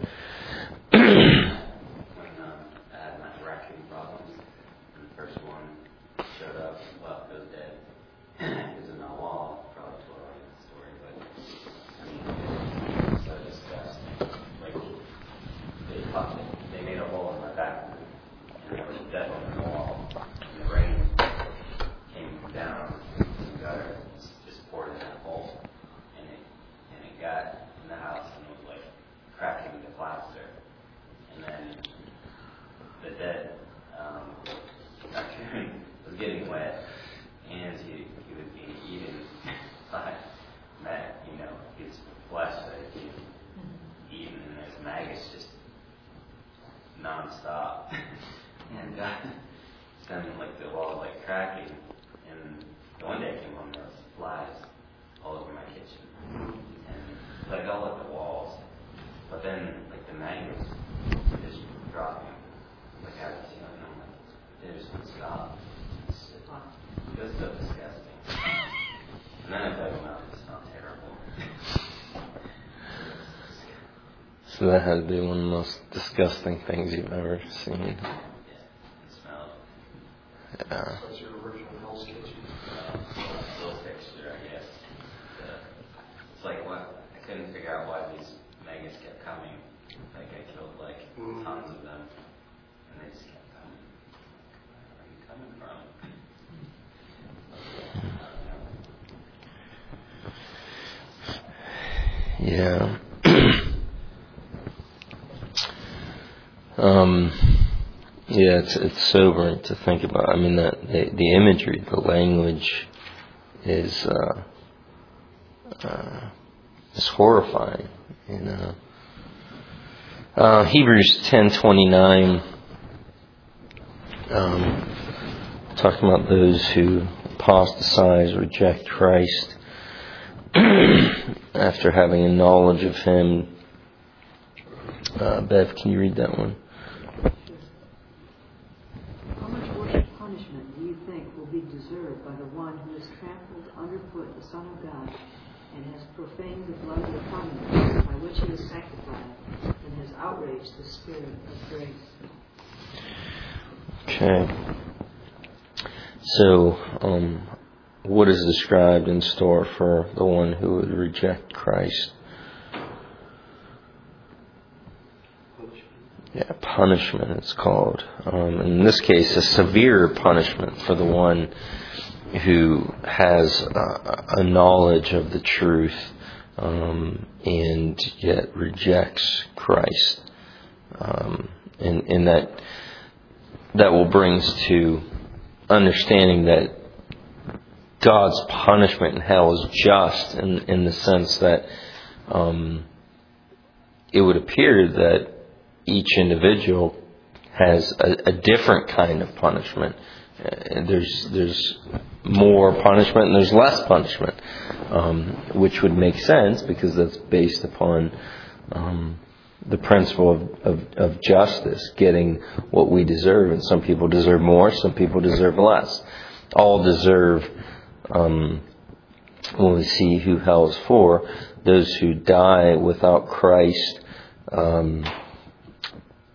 So that had to be one of the most disgusting things you've ever seen. Yeah, it smelled. Yeah. That's your original Hell's Kitchen. Uh, little fixture, I guess. Uh, it's like what I couldn't figure out why these maggots kept coming. Like I killed like Mm. tons of them, and they just kept coming. Where are you coming from? Yeah. um, yeah, it's it's sobering to think about. I mean, that the, the imagery, the language, is uh, uh, is horrifying. You know, uh, Hebrews ten twenty nine, um, talking about those who apostatize, reject Christ after having a knowledge of Him. Uh, Bev, can you read that one? How much worse punishment do you think will be deserved by the one who has trampled underfoot the Son of God and has profaned the blood of the covenant by which He is sanctified and has outraged the Spirit of grace? Okay. So, um, what is described in store for the one who would reject Christ? Yeah, punishment it's called. Um, in this case, a severe punishment for the one who has a, a knowledge of the truth um, and yet rejects Christ. Um, and, and that that will bring us to understanding that God's punishment in hell is just in, in the sense that um, it would appear that each individual has a, a different kind of punishment. Uh, there's there's more punishment and there's less punishment, um, which would make sense because that's based upon um, the principle of, of, of justice, getting what we deserve. And some people deserve more, some people deserve less. All deserve, um, when we see who hell is for, those who die without Christ, um,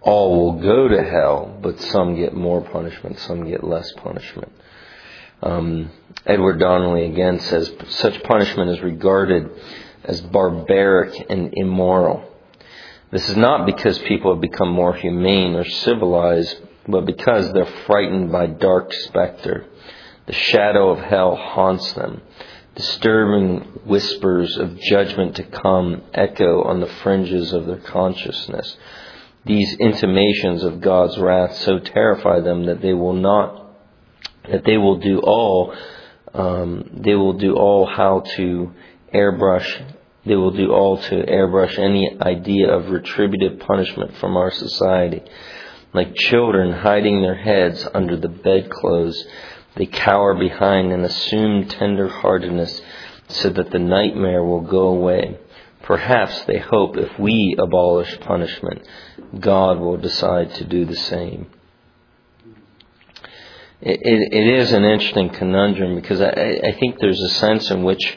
all will go to hell, but some get more punishment, some get less punishment. Um, Edward Donnelly again says, such punishment is regarded as barbaric and immoral. This is not because people have become more humane or civilized, but because they're frightened by dark specter. The shadow of hell haunts them. Disturbing whispers of judgment to come echo on the fringes of their consciousness. These intimations of God's wrath so terrify them that they will not, that they will do all, um, they will do all how to airbrush, they will do all to airbrush any idea of retributive punishment from our society. Like children hiding their heads under the bedclothes, they cower behind an assumed tender-heartedness so that the nightmare will go away. Perhaps they hope if we abolish punishment, God will decide to do the same. It, it, it is an interesting conundrum because I, I think there's a sense in which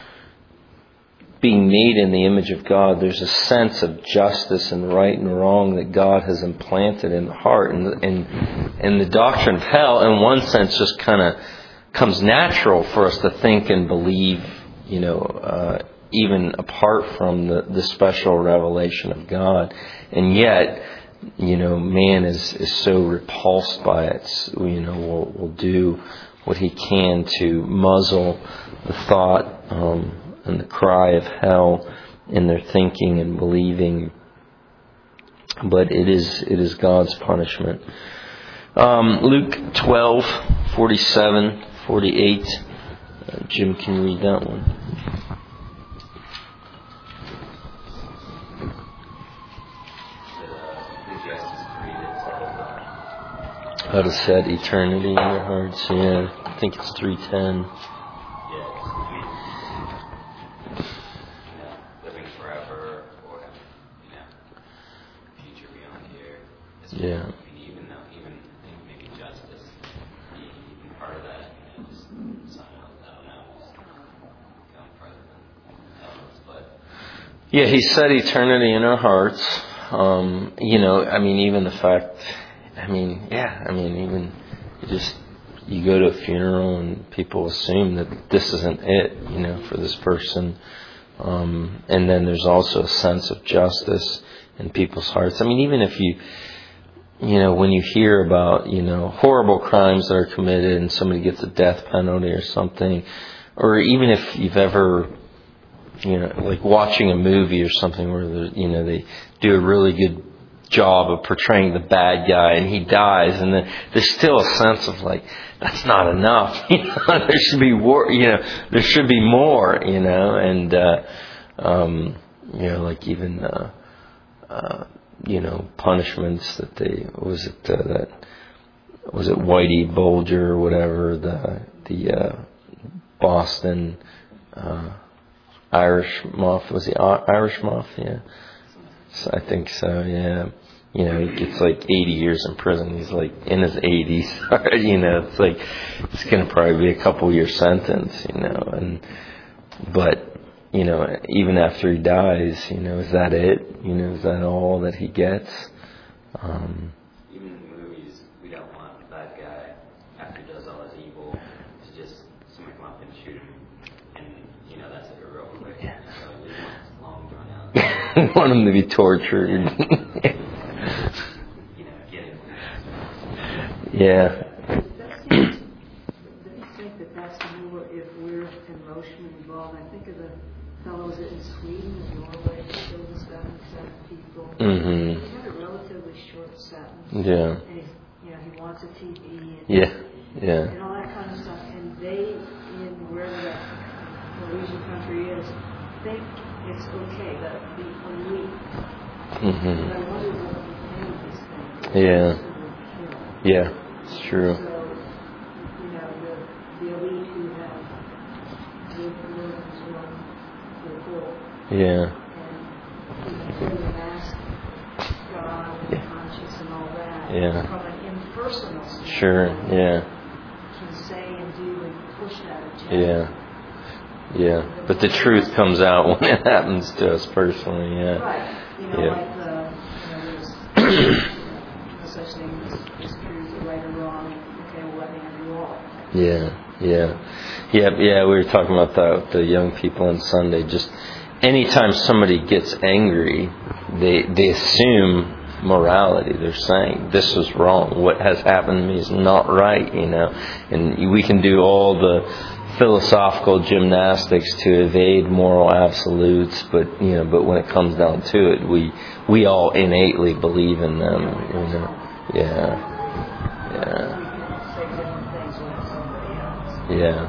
being made in the image of God, there's a sense of justice and right and wrong that God has implanted in the heart. And, and, and the doctrine of hell, in one sense, just kind of comes natural for us to think and believe, you know, uh, even apart from the, the special revelation of God. And yet, you know, man is, is so repulsed by it, so, you know, will will do what he can to muzzle the thought um, and the cry of hell in their thinking and believing. But it is it is God's punishment. Um, Luke twelve, forty-seven, forty-eight. Uh, Jim, can you read that one? How to set eternity in your hearts. Yeah, I think it's three ten. Yeah. Even though, even maybe justice, even part of that, you know, just something else, I don't know, just going further than else, but. Yeah, he set eternity in our hearts. Um, you know, I mean, even the fact, I mean, yeah, I mean, even you just, you go to a funeral and people assume that this isn't it, you know, for this person. Um, and then there's also a sense of justice in people's hearts. I mean, even if you, You know, when you hear about, you know, horrible crimes that are committed and somebody gets a death penalty or something, or even if you've ever, you know, like watching a movie or something where, you know, they do a really good job of portraying the bad guy and he dies, and then there's still a sense of like, that's not enough, you know, there should be war, you know, there should be more, you know, and, uh, um, you know, like even, uh, uh, you know, punishments that they, was it uh, that, was it Whitey Bulger or whatever, the the uh, Boston uh, Irish Mafia, was he Irish Mafia? So I think so, yeah. You know, he gets like eighty years in prison. He's like in his eighties. You know, it's like, it's going to probably be a couple year sentence, you know, and, but, you know, even after he dies, you know, is that it? You know, is that all that he gets? Um, Even in movies, we don't want that guy, after he does all his evil, to just someone come up and shoot him. And, you know, that's like a real quick. Yeah. So we want it long drawn out. we want him to be tortured. you know, get it. Yeah. Mm-hmm. He had a relatively short sentence. Yeah. And he, you know, he wants a T V. And, yeah. Yeah. And all that kind of stuff. And they, in wherever that Norwegian country is, think it's okay that the elite. Mm-hmm. But I wonder what became of these things. Yeah. Yeah. It's true. So, you know, the, the elite who have good religions run the whole. Yeah. Yeah. From an impersonal standpoint, Sure, yeah. Can say and do and push that agenda. Yeah. Yeah. But the truth comes out when it happens to us personally, yeah. Right. You know, yeah. like the, you know, there's Yeah, yeah, yeah, yeah. We were talking about that with the young people on Sunday. Just anytime somebody gets angry, they they assume morality. They're saying this is wrong. What has happened to me is not right. You know, and we can do all the philosophical gymnastics to evade moral absolutes, but you know, but when it comes down to it, we we all innately believe in them. You know, yeah, yeah. Yeah.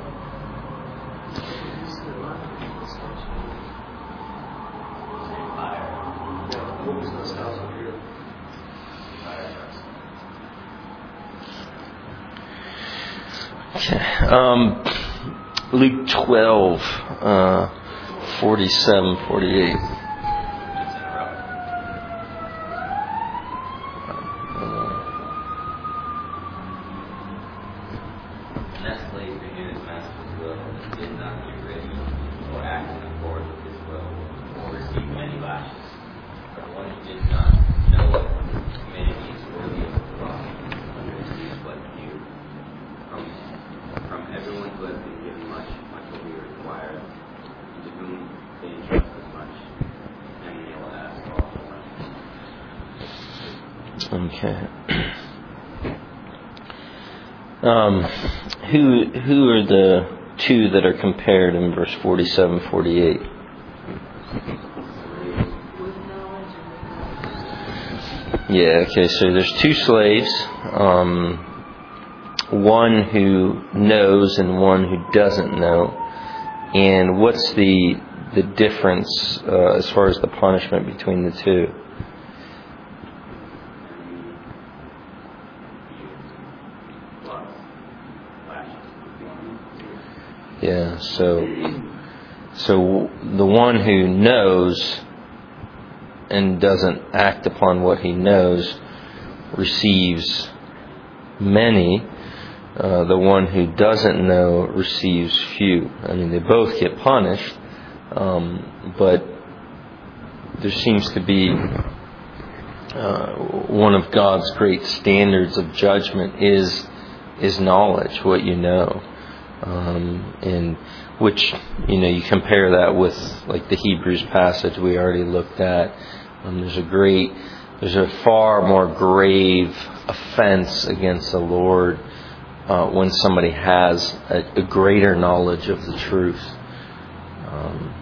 Okay. Um, Luke twelve, uh, forty-seven, forty-eight. Okay. Um, who who are the two that are compared in verse forty-seven, forty-eight? Yeah. Okay. So there's two slaves, um, one who knows and one who doesn't know. And what's the the difference uh, as far as the punishment between the two? Yeah, so so the one who knows and doesn't act upon what he knows receives many. Uh, the one who doesn't know receives few. I mean, they both get punished, um, but there seems to be uh, one of God's great standards of judgment is is knowledge, what you know. Um, and which, you know, you compare that with like the Hebrews passage we already looked at. Um, there's a great, there's a far more grave offense against the Lord uh, when somebody has a, a greater knowledge of the truth. Um,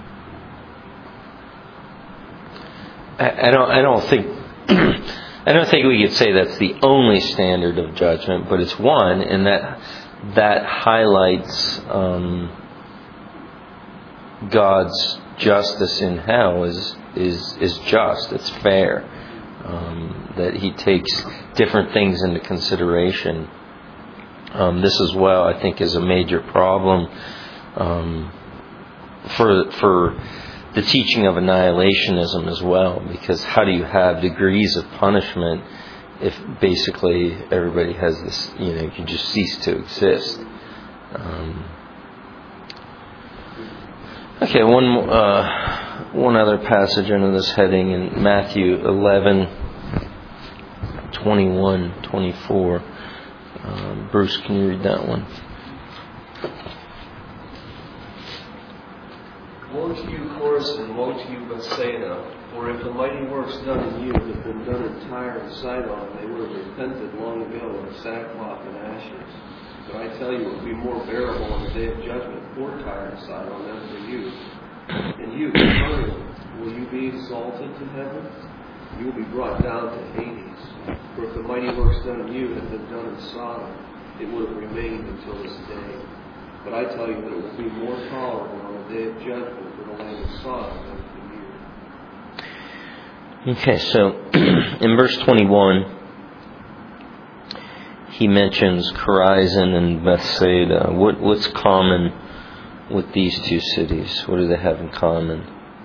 I, I don't, I don't think, I don't think we could say that's the only standard of judgment, but it's one, and that. That highlights um, God's justice in hell is is is just. It's fair. Um, that He takes different things into consideration. Um, this as well, I think, is a major problem um, for for the teaching of annihilationism as well. Because how do you have degrees of punishment if basically everybody has this, you know, you can just cease to exist? Um, okay, one uh, one other passage under this heading in Matthew eleven, twenty-one, twenty-four. Um, Bruce, can you read that one? Woe to you, Chorazin, woe to you, Bethsaida! For if the mighty works done in you had been done in Tyre and Sidon, they would have repented long ago in sackcloth and ashes. But I tell you, it will be more bearable on the day of judgment for Tyre and Sidon than for you. And you, Capernaum, will you be exalted to heaven? You will be brought down to Hades. For if the mighty works done in you had been done in Sodom, it would have remained until this day. But I tell you that it will be more tolerable on the day of judgment for the land of Sodom than for you. Okay, so in verse twenty-one, he mentions Chorazin and Bethsaida. What, what's common with these two cities? What do they have in common?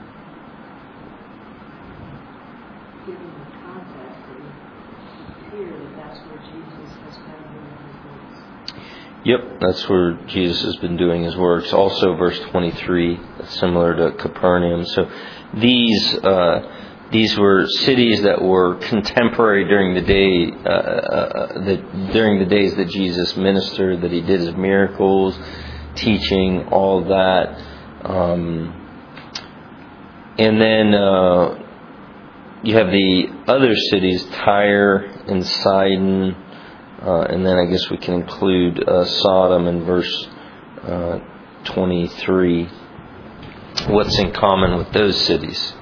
Given the context, it's clear that that's where Jesus has been doing his works. Yep, that's where Jesus has been doing his works. Also, verse twenty-three, that's similar to Capernaum. So these uh, these were cities that were contemporary during the day, uh, uh, that during the days that Jesus ministered, that he did his miracles, teaching, all that. Um, and then uh, you have the other cities, Tyre and Sidon, uh, and then I guess we can include uh, Sodom in verse uh, twenty-three. What's in common with those cities?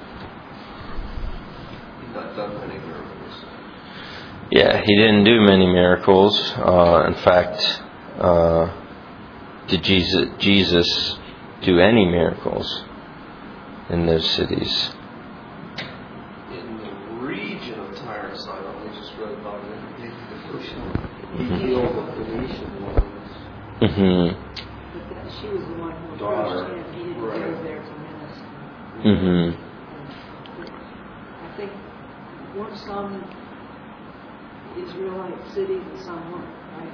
Not done many miracles. Yeah, he didn't do many miracles. Uh, in fact, uh, did Jesus, Jesus do any miracles in those cities? In the region of Tyre and Sidon, we just read about it in the first one. He healed the Phoenician woman's Mm-hmm. But that, she was the one who was daughter. first, and he didn't Right. go there to minister. Mm-hmm. I think weren't some Israelite cities and some weren't, right?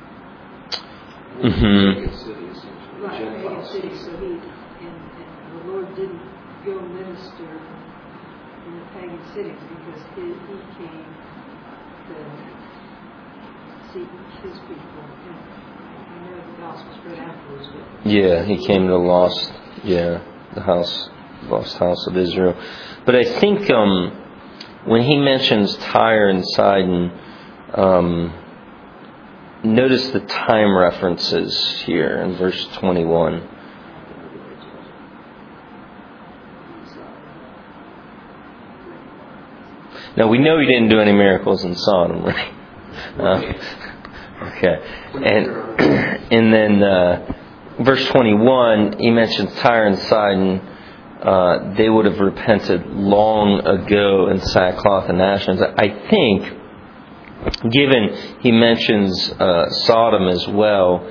Mhm. Pagan cities, essentially. Right, pagan Gentile cities, so he, and, and the Lord didn't go minister in the pagan cities because he, he came to seek his people. And I know the gospel spread afterwards, but Yeah, he came to the lost, yeah, the house, lost house of Israel. But I think um, when he mentions Tyre and Sidon, um, notice the time references here in verse twenty-one. Now we know he didn't do any miracles in Sodom, right? Uh, okay, and and then uh, verse twenty-one, he mentions Tyre and Sidon. Uh, they would have repented long ago in sackcloth and ashes. I think, given he mentions uh, Sodom as well,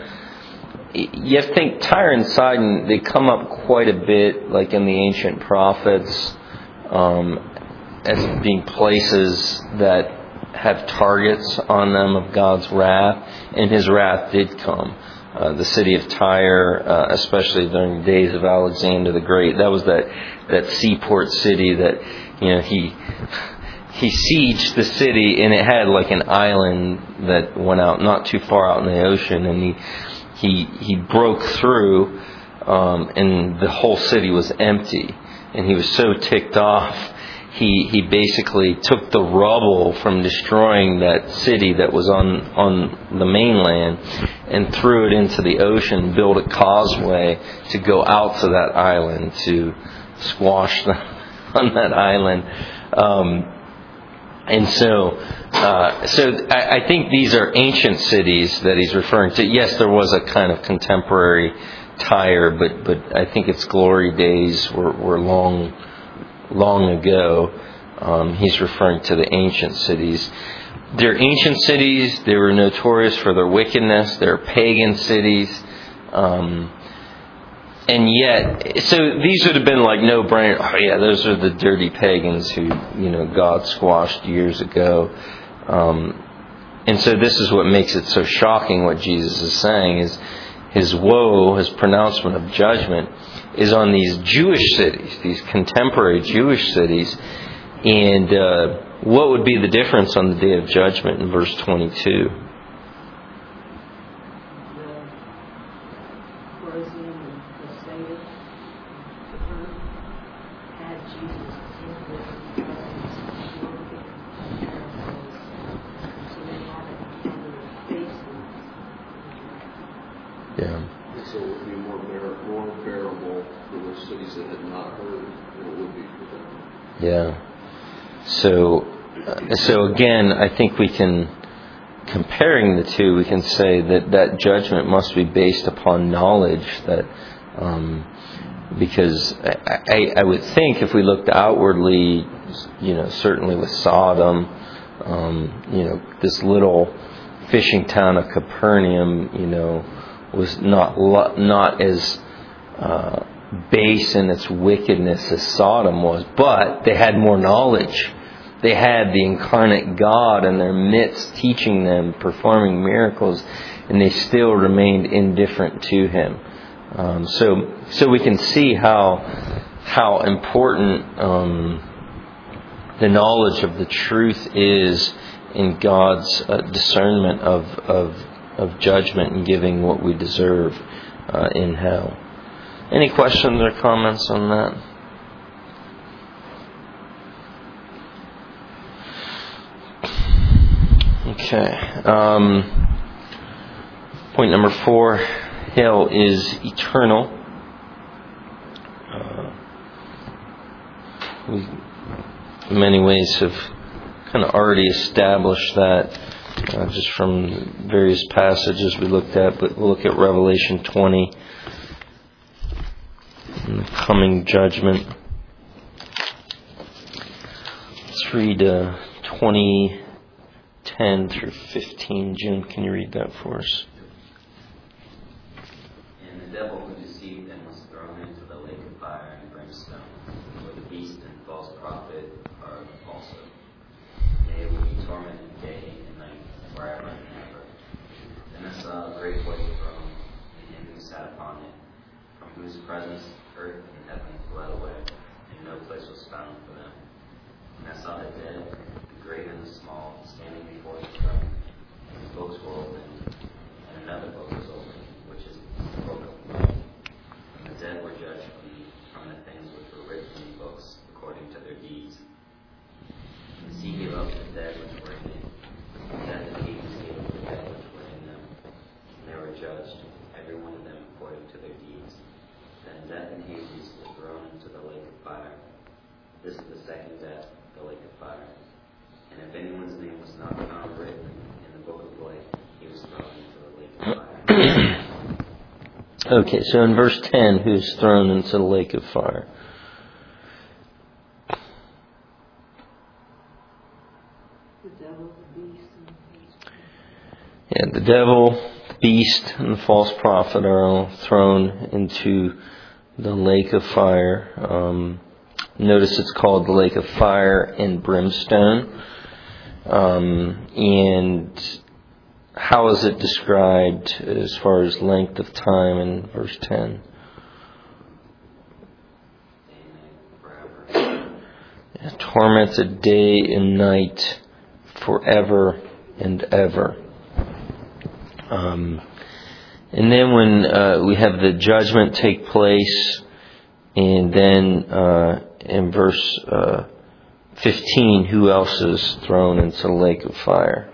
you have to think Tyre and Sidon, they come up quite a bit, like in the ancient prophets, um, as being places that have targets on them of God's wrath, and his wrath did come. Uh, the city of Tyre, uh, especially during the days of Alexander the Great, that was that, that seaport city that, you know, he he sieged the city, and it had like an island that went out not too far out in the ocean, and he he he broke through, um, and the whole city was empty, and he was so ticked off. He he basically took the rubble from destroying that city that was on, on the mainland and threw it into the ocean, built a causeway to go out to that island, to squash them on that island. Um, and so uh, so I, I think these are ancient cities that he's referring to. Yes, there was a kind of contemporary Tyre, but, but I think its glory days were, were long long ago. Um, he's referring to the ancient cities. They're ancient cities. They were notorious for their wickedness. They're pagan cities. Um, and yet, so these would have been like no-brainer. Oh yeah, those are the dirty pagans who, you know, God squashed years ago. Um, and so this is what makes it so shocking what Jesus is saying is his woe, his pronouncement of judgment is on these Jewish cities, these contemporary Jewish cities. And uh, what would be the difference on the day of judgment in verse twenty-two? the Chorazin and Bethsaida, Capernaum, had Jesus in their presence, working miracles, so they had it in their faces. Yeah. And so it would be more, bear, more bearable for those cities that had not heard than it would be for them. Yeah. So, uh, so again, I think we can, comparing the two, we can say that that judgment must be based upon knowledge. That, um, because I, I, I would think if we looked outwardly, you know, certainly with Sodom, um, you know, this little fishing town of Capernaum, you know, was not not as uh, base in its wickedness as Sodom was, but they had more knowledge. They had the incarnate God in their midst, teaching them, performing miracles, and they still remained indifferent to Him. Um, so, so we can see how how important um, the knowledge of the truth is in God's uh, discernment of, of of judgment and giving what we deserve uh, in hell. Any questions or comments on that? Okay. Um, point number four, hell is eternal. Uh, we, in many ways, have kind of already established that uh, just from various passages we looked at, but we'll look at Revelation twenty and the coming judgment. Let's read uh, twenty ten through fifteen. Jim, can you read that for us? And the devil who deceived them was thrown into the lake of fire and brimstone, where the beast and false prophet are also. They will be tormented day and night, forever and ever. Then I saw a great white throne, and him who sat upon it, from whose presence earth and heaven fled away, and no place was found for them. And I saw the dead, the great and the small, standing before the throne. And the books were opened, and another book was opened, which is the book of life. And the dead were judged from the things which were written in the books, according to their deeds. And the sea gave up the dead which were in it, and death and Hades gave up the dead which were in them. And they were judged, every one of them according to their deeds. Then death and Hades were thrown into the lake of fire. This is the second death, the lake of fire. And if anyone's name was not found written in the book of life, he was thrown into the lake of fire. Okay, so in verse ten, who's thrown into the lake of fire? The devil, the beast, and the false prophet. Yeah, the devil, the beast, and the false prophet are all thrown into the lake of fire. Um, notice it's called the lake of fire and brimstone. Um, and how is it described as far as length of time in verse ten? Yeah, tormented day and night, forever and ever. Um, and then when uh, we have the judgment take place, and then uh, in verse uh, fifteen, who else is thrown into the lake of fire?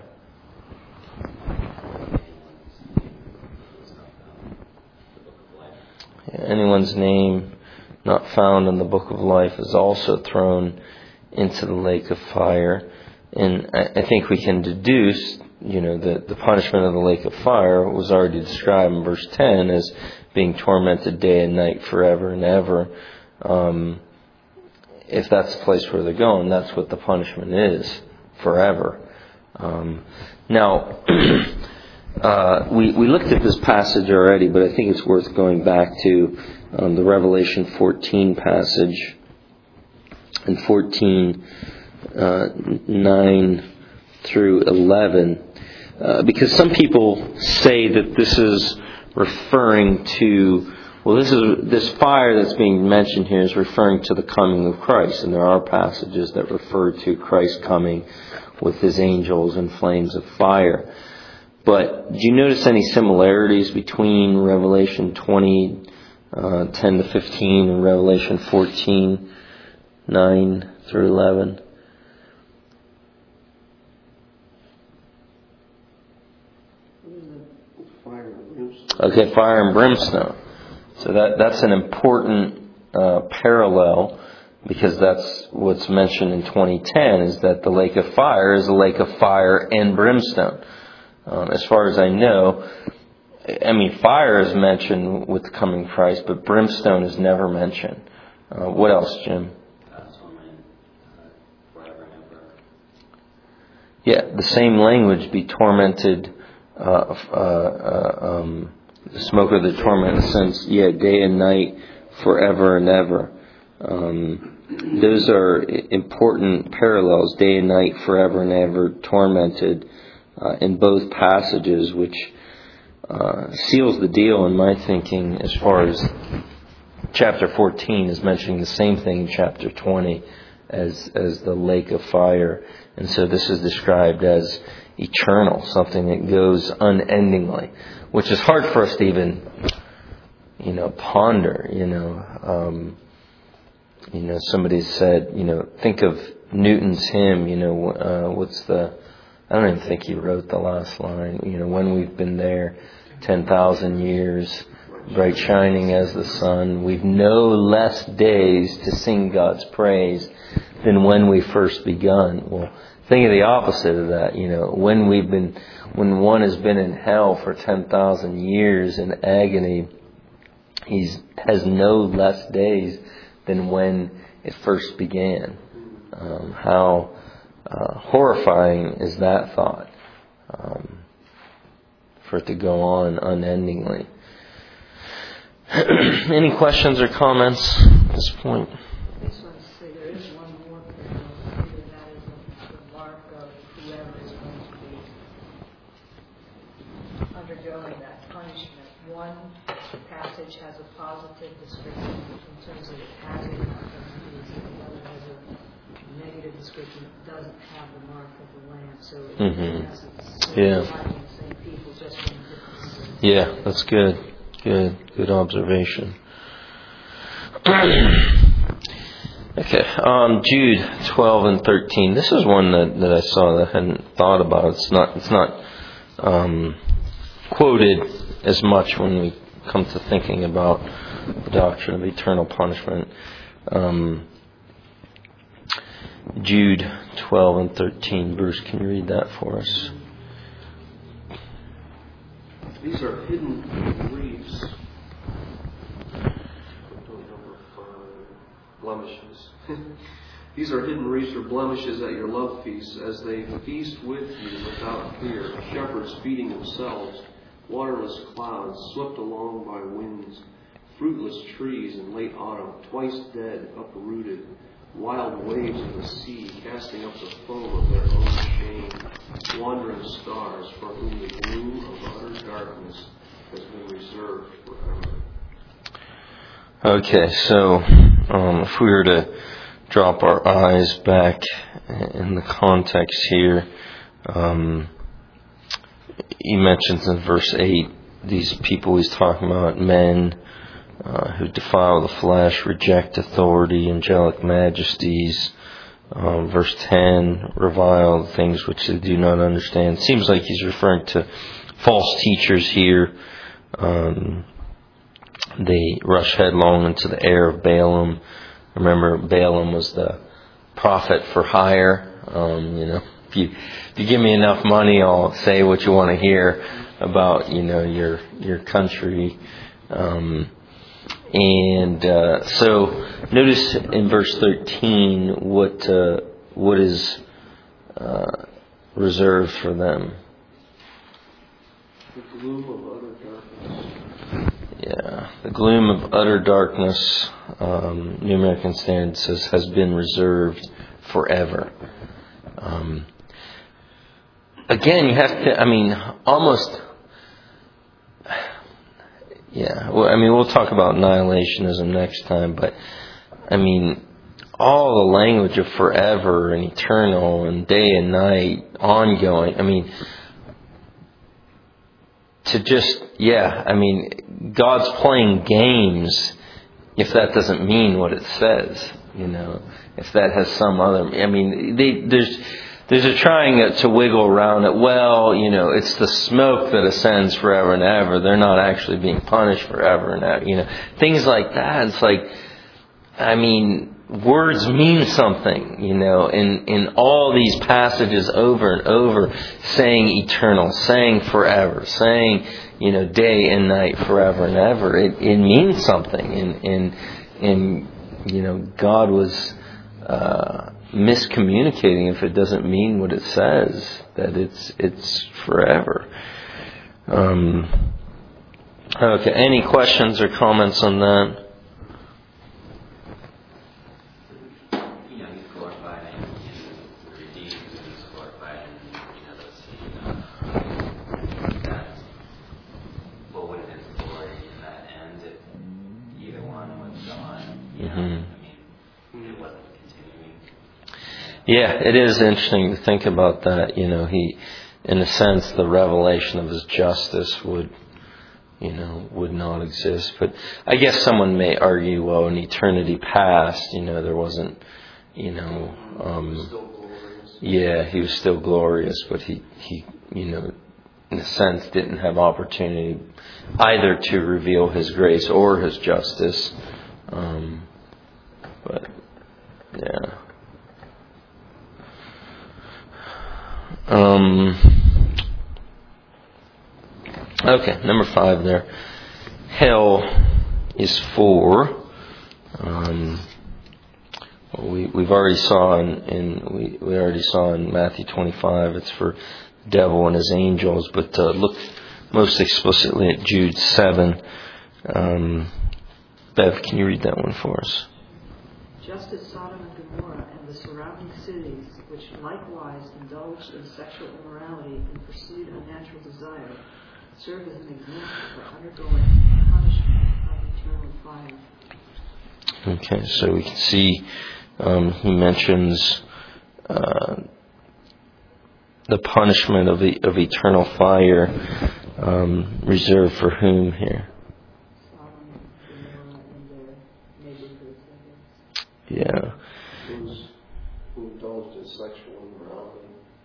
Yeah, anyone's name not found in the book of life is also thrown into the lake of fire. And I, I think we can deduce, you know, that the punishment of the lake of fire was already described in verse ten as being tormented day and night forever and ever. Um, if that's the place where they're going, that's what the punishment is, forever. Um, now, uh, we, we looked at this passage already, but I think it's worth going back to um, the Revelation fourteen passage. In fourteen, uh, nine through eleven, uh, because some people say that this is referring to, well, this is this fire that's being mentioned here is referring to the coming of Christ, and there are passages that refer to Christ coming with his angels and flames of fire. But do you notice any similarities between Revelation twenty, uh, ten to fifteen, and Revelation fourteen, nine through eleven? Okay, fire and brimstone. So that that's an important uh, parallel, because that's what's mentioned in twenty ten, is that the lake of fire is a lake of fire and brimstone. Um, as far as I know, I mean, fire is mentioned with the coming Christ, but brimstone is never mentioned. Uh, what else, Jim? Yeah, the same language, be tormented, uh, uh, uh, um, the smoke of the torment, in the sense, yeah, day and night, forever and ever. Um, those are important parallels, day and night, forever and ever, tormented, uh, in both passages, which uh, seals the deal, in my thinking, as far as chapter fourteen is mentioning the same thing in chapter twenty as as the lake of fire. And so this is described as eternal, something that goes unendingly, which is hard for us to even, you know, ponder. You know, um, you know, somebody said, you know, think of Newton's hymn. You know, uh, what's the? I don't even think he wrote the last line. You know, when we've been there ten thousand years, bright shining as the sun, we've no less days to sing God's praise than when we first begun. Well, think of the opposite of that. You know, when we've been, when one has been in hell for ten thousand years in agony, he's has no less days than when it first began. Um, how uh, horrifying is that thought? Um, for it to go on unendingly. Any questions or comments at this point? I just want to say there is one more thing. Maybe that is the, the mark of whoever is going to be undergoing that punishment. One passage has a positive description in terms of it having a mark of the beast, and the other has a negative description that doesn't have the mark of the Lamb. So it Mm-hmm. has it's Yeah. the same people, just in different ways. Yeah, that's good. Good, good observation. Okay, um, Jude twelve and thirteen. This is one that, that I saw that I hadn't thought about. It's not it's not um, quoted as much when we come to thinking about the doctrine of eternal punishment. Um, Jude twelve and thirteen. Bruce, can you read that for us? These are hidden reefs. Blemishes. These are hidden reefs or blemishes at your love feasts, as they feast with you without fear. Shepherds feeding themselves, waterless clouds swept along by winds, fruitless trees in late autumn, twice dead, uprooted, wild waves of the sea casting up the foam of their own shame, wandering stars for whom the gloom of utter darkness has been reserved forever. Okay, so um, if we were to drop our eyes back in the context here, um, he mentions in verse eight these people he's talking about, men uh, who defile the flesh, reject authority, angelic majesties. Um, verse ten, revile things which they do not understand. Seems like he's referring to false teachers here. Um, they rush headlong into the air of Balaam. Remember, Balaam was the prophet for hire. Um, you know, if you if you give me enough money, I'll say what you want to hear about, you know, your your country. Um, and uh, so, notice in verse thirteen what uh, what is uh, reserved for them. The gloom of utter darkness. Yeah, the gloom of utter darkness, um, New American Standard says, has been reserved forever. Um, again, you have to, I mean, almost, yeah, well, I mean, we'll talk about annihilationism next time, but, I mean, all the language of forever and eternal and day and night, ongoing, I mean, to just, yeah, I mean, God's playing games if that doesn't mean what it says, you know, if that has some other, I mean, they, there's there's a trying to wiggle around it. Well, you know, it's the smoke that ascends forever and ever. They're not actually being punished forever and ever, you know, things like that. It's like, I mean, words mean something, you know, in, in all these passages over and over, saying eternal, saying forever, saying, you know, day and night, forever and ever. It, it means something. And, and, and, you know, God was uh, miscommunicating if it doesn't mean what it says, that it's, it's forever. Um, okay, any questions or comments on that? Yeah, it is interesting to think about that. You know, he, in a sense, the revelation of his justice would, you know, would not exist. But I guess someone may argue, well, in eternity past, you know, there wasn't, you know, um, yeah, he was still glorious, but he, he, you know, in a sense, didn't have opportunity either to reveal his grace or his justice. Um, but, yeah. Um, okay, number five there. Hell is for, um, well, we, we've already saw in, in we, we already saw in Matthew twenty-five, it's for the devil and his angels, but uh, look most explicitly at Jude seven. Um, Bev, can you read that one for us? Just as Sodom and Gomorrah and the surrounding cities, which likewise indulged in sexual immorality and pursued unnatural desire, serve as an example for undergoing punishment of eternal fire. Okay, so we can see um, he mentions uh, the punishment of the, of eternal fire um, reserved for whom here? Sodom and Gomorrah and their neighborhoods, I guess. Yeah. Those who indulged in sexual immorality.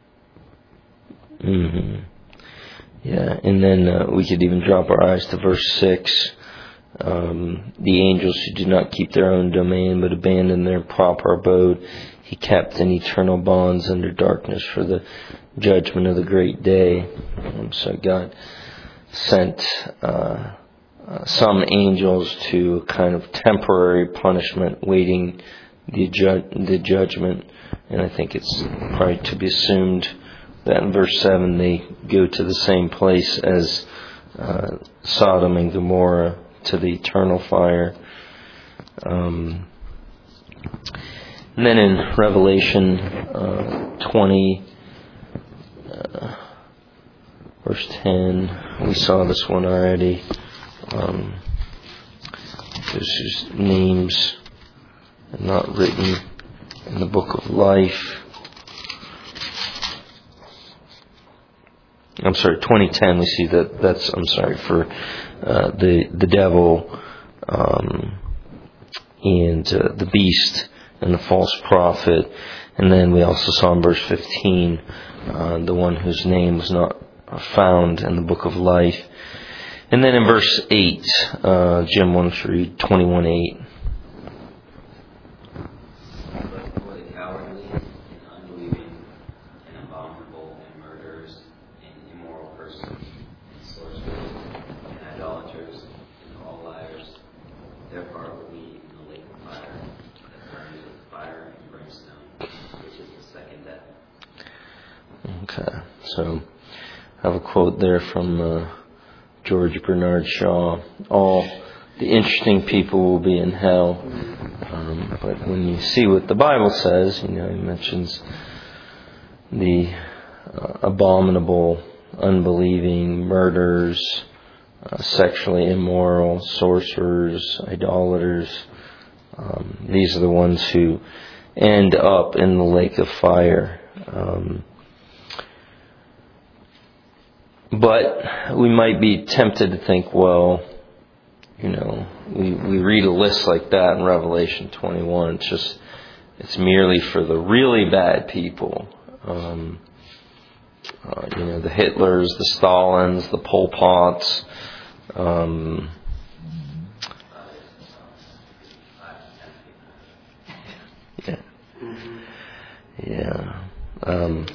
Mm-hmm. Yeah, and then uh, we could even drop our eyes to verse six. Um, the angels who do not keep their own domain but abandon their proper abode, he kept in eternal bonds under darkness for the judgment of the great day. Um, so God sent uh, uh, some angels to a kind of temporary punishment, waiting the ju- the judgment. And I think it's probably to be assumed that in verse seven they go to the same place as uh, Sodom and Gomorrah, to the eternal fire. Um, and then in Revelation uh, twenty, uh, verse ten, we saw this one already. Um, those whose names are not written in the book of life. I'm sorry, twenty ten, we see that that's, I'm sorry, for uh, the the devil um, and uh, the beast and the false prophet. And then we also saw in verse fifteen, uh, the one whose name was not found in the book of life. And then in verse eight, uh, Jim wants to read twenty-one eight. Okay, so I have a quote there from uh, George Bernard Shaw. All the interesting people will be in hell. Um, but when you see what the Bible says, you know, he mentions the uh, abominable, unbelieving, murderers, uh, sexually immoral, sorcerers, idolaters. Um, these are the ones who end up in the lake of fire. Um, But we might be tempted to think, well, you know, we, we read a list like that in Revelation twenty-one. It's just, it's merely for the really bad people. Um, uh, you know, the Hitlers, the Stalins, the Pol Pots. Um, yeah. Yeah. Um,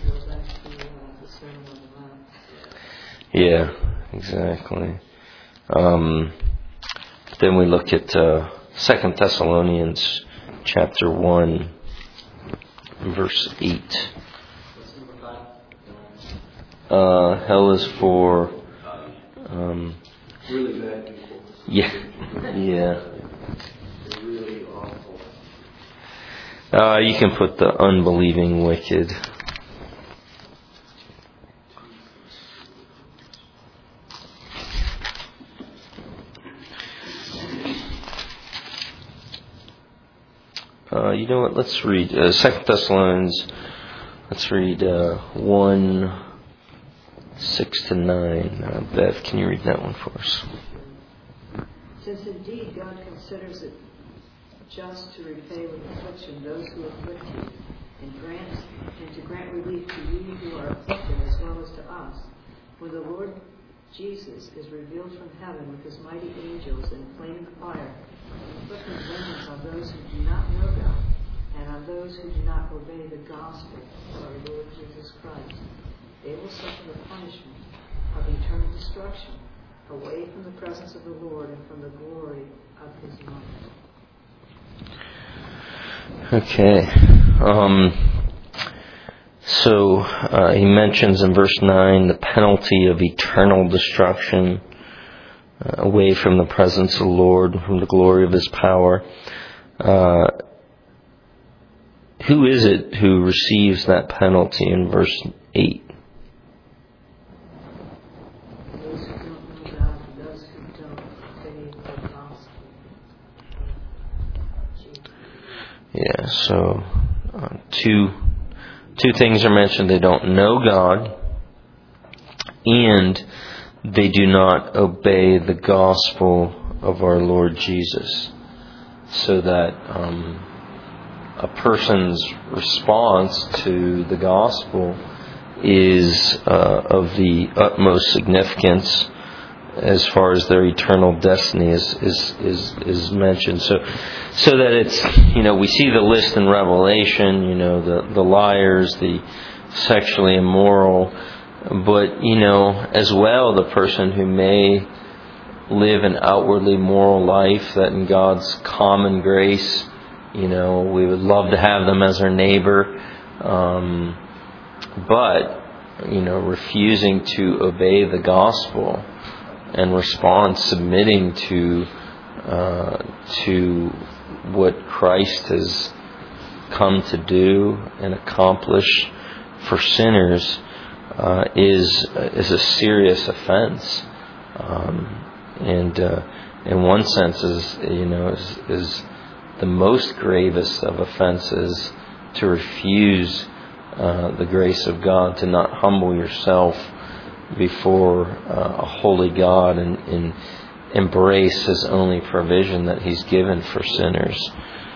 Yeah, exactly. Um, then we look at uh, Second Thessalonians chapter one, verse eight. Uh, hell is for um, Really bad people. yeah, yeah. They're really awful. Uh, you can put the unbelieving wicked. Uh, you know what? Let's read uh, Second Thessalonians. Let's read uh, one six to nine. Uh, Bev, can you read that one for us? Since indeed God considers it just to repay with affliction those who afflict you, and grant and to grant relief to you who are afflicted as well as to us, when the Lord Jesus is revealed from heaven with his mighty angels in flame and fire, inflicting vengeance on those who do not know God, and on those who do not obey the gospel of our Lord Jesus Christ. They will suffer the punishment of eternal destruction, away from the presence of the Lord and from the glory of his might. Okay. Um, so uh, he mentions in verse nine the penalty of eternal destruction, uh, away from the presence of the Lord, from the glory of his power. Uh, who is it who receives that penalty in verse eight? Those who don't know God, and those who don't obey the gospel of Jesus. Yeah, so uh, two two things are mentioned. They don't know God, and they do not obey the gospel of our Lord Jesus. So that um, a person's response to the gospel is uh, of the utmost significance as far as their eternal destiny is, is is is mentioned. So so that it's, you know, we see the list in Revelation, you know, the, the liars, the sexually immoral, but, you know, as well the person who may live an outwardly moral life that in God's common grace, you know, we would love to have them as our neighbor, um, but, you know, refusing to obey the gospel and respond, submitting to uh, to what Christ has come to do and accomplish for sinners uh, is is a serious offense, um, and uh, in one sense is you know is, is the most gravest of offenses to refuse uh, the grace of God, to not humble yourself before uh, a holy God and, and embrace his only provision that he's given for sinners.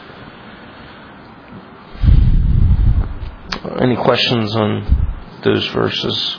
Any questions on those verses?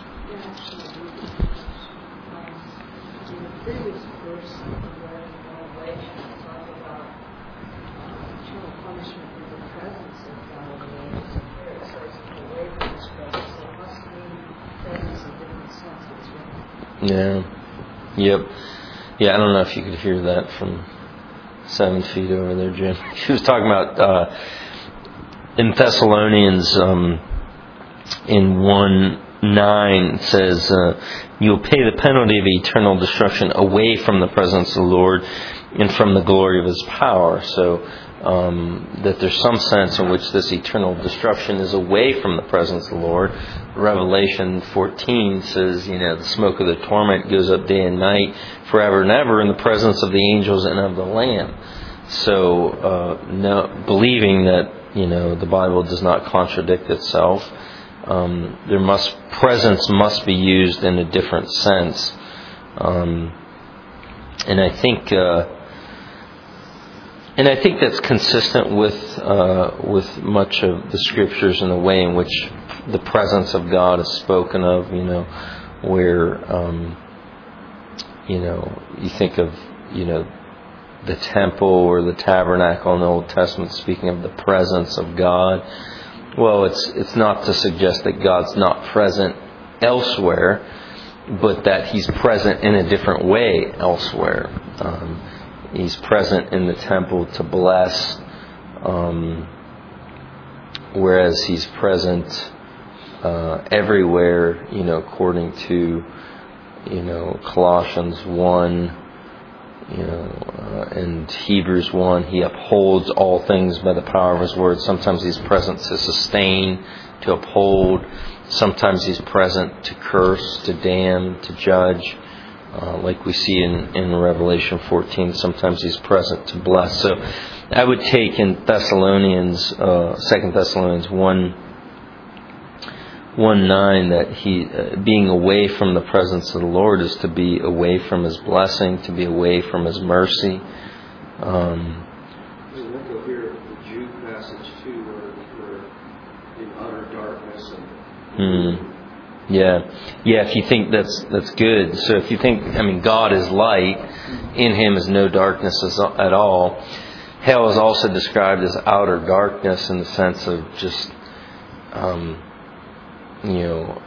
Yeah. Yep. Yeah, I don't know if you could hear that from seven feet over there, Jim. She was talking about uh, in Thessalonians um, in one nine, it says, uh, you will pay the penalty of eternal destruction away from the presence of the Lord and from the glory of his power. So um, that there's some sense in which this eternal destruction is away from the presence of the Lord. Revelation fourteen says, you know, the smoke of the torment goes up day and night, forever and ever, in the presence of the angels and of the Lamb. So, uh, no, believing that, you know, the Bible does not contradict itself, um, there must presence must be used in a different sense, um, and I think. Uh, And I think that's consistent with uh, with much of the scriptures and the way in which the presence of God is spoken of. You know, where um, you know you think of you know the temple or the tabernacle in the Old Testament, speaking of the presence of God. Well, it's it's not to suggest that God's not present elsewhere, but that He's present in a different way elsewhere. Um, He's present in the temple to bless, um, whereas He's present uh, everywhere, you know, according to, you know, Colossians one, you know, uh, and Hebrews one. He upholds all things by the power of His word. Sometimes He's present to sustain, to uphold. Sometimes He's present to curse, to damn, to judge. Uh, like we see in, in Revelation fourteen, sometimes He's present to bless. So I would take in Thessalonians, uh, Second Thessalonians one, one nine, that he uh, being away from the presence of the Lord is to be away from His blessing, to be away from His mercy. Um, There's an echo here of the Jude passage too, where we're in utter darkness and. hmm. Yeah, yeah. If you think that's that's good, so if you think, I mean, God is light, in Him is no darkness at all. Hell is also described as outer darkness in the sense of just, um, you know,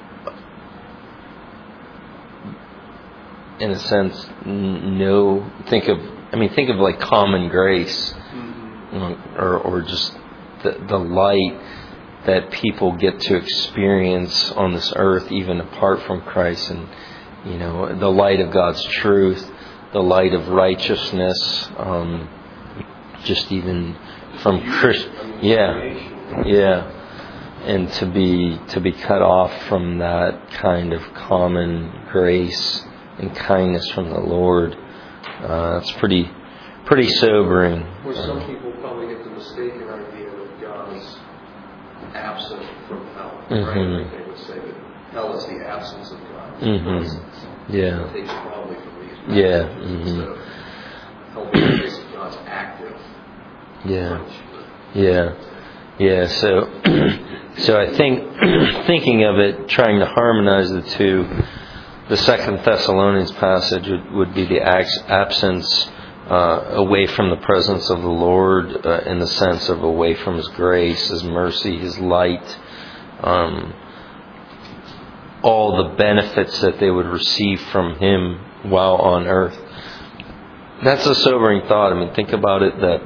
in a sense, no. Think of, I mean, think of like common grace, mm-hmm. or or just the the light that people get to experience on this earth, even apart from Christ, and you know, the light of God's truth, the light of righteousness, um, just even from Christ, yeah, yeah, and to be to be cut off from that kind of common grace and kindness from the Lord, uh, it's pretty pretty sobering. Where some people probably get the mistaken idea that God is absent from hell, right? Mm-hmm. They would say that hell is the absence of God. Mm-hmm. Yeah. I think it's probably from these. Yeah. Mm-hmm. So, hell is God's active. Yeah. punishment. Yeah. Yeah. So, so I think thinking of it, trying to harmonize the two, the Second Thessalonians passage would, would be the absence. Uh, away from the presence of the Lord, uh, in the sense of away from His grace, His mercy, His light, um, all the benefits that they would receive from Him while on earth. That's a sobering thought. I mean, think about it, that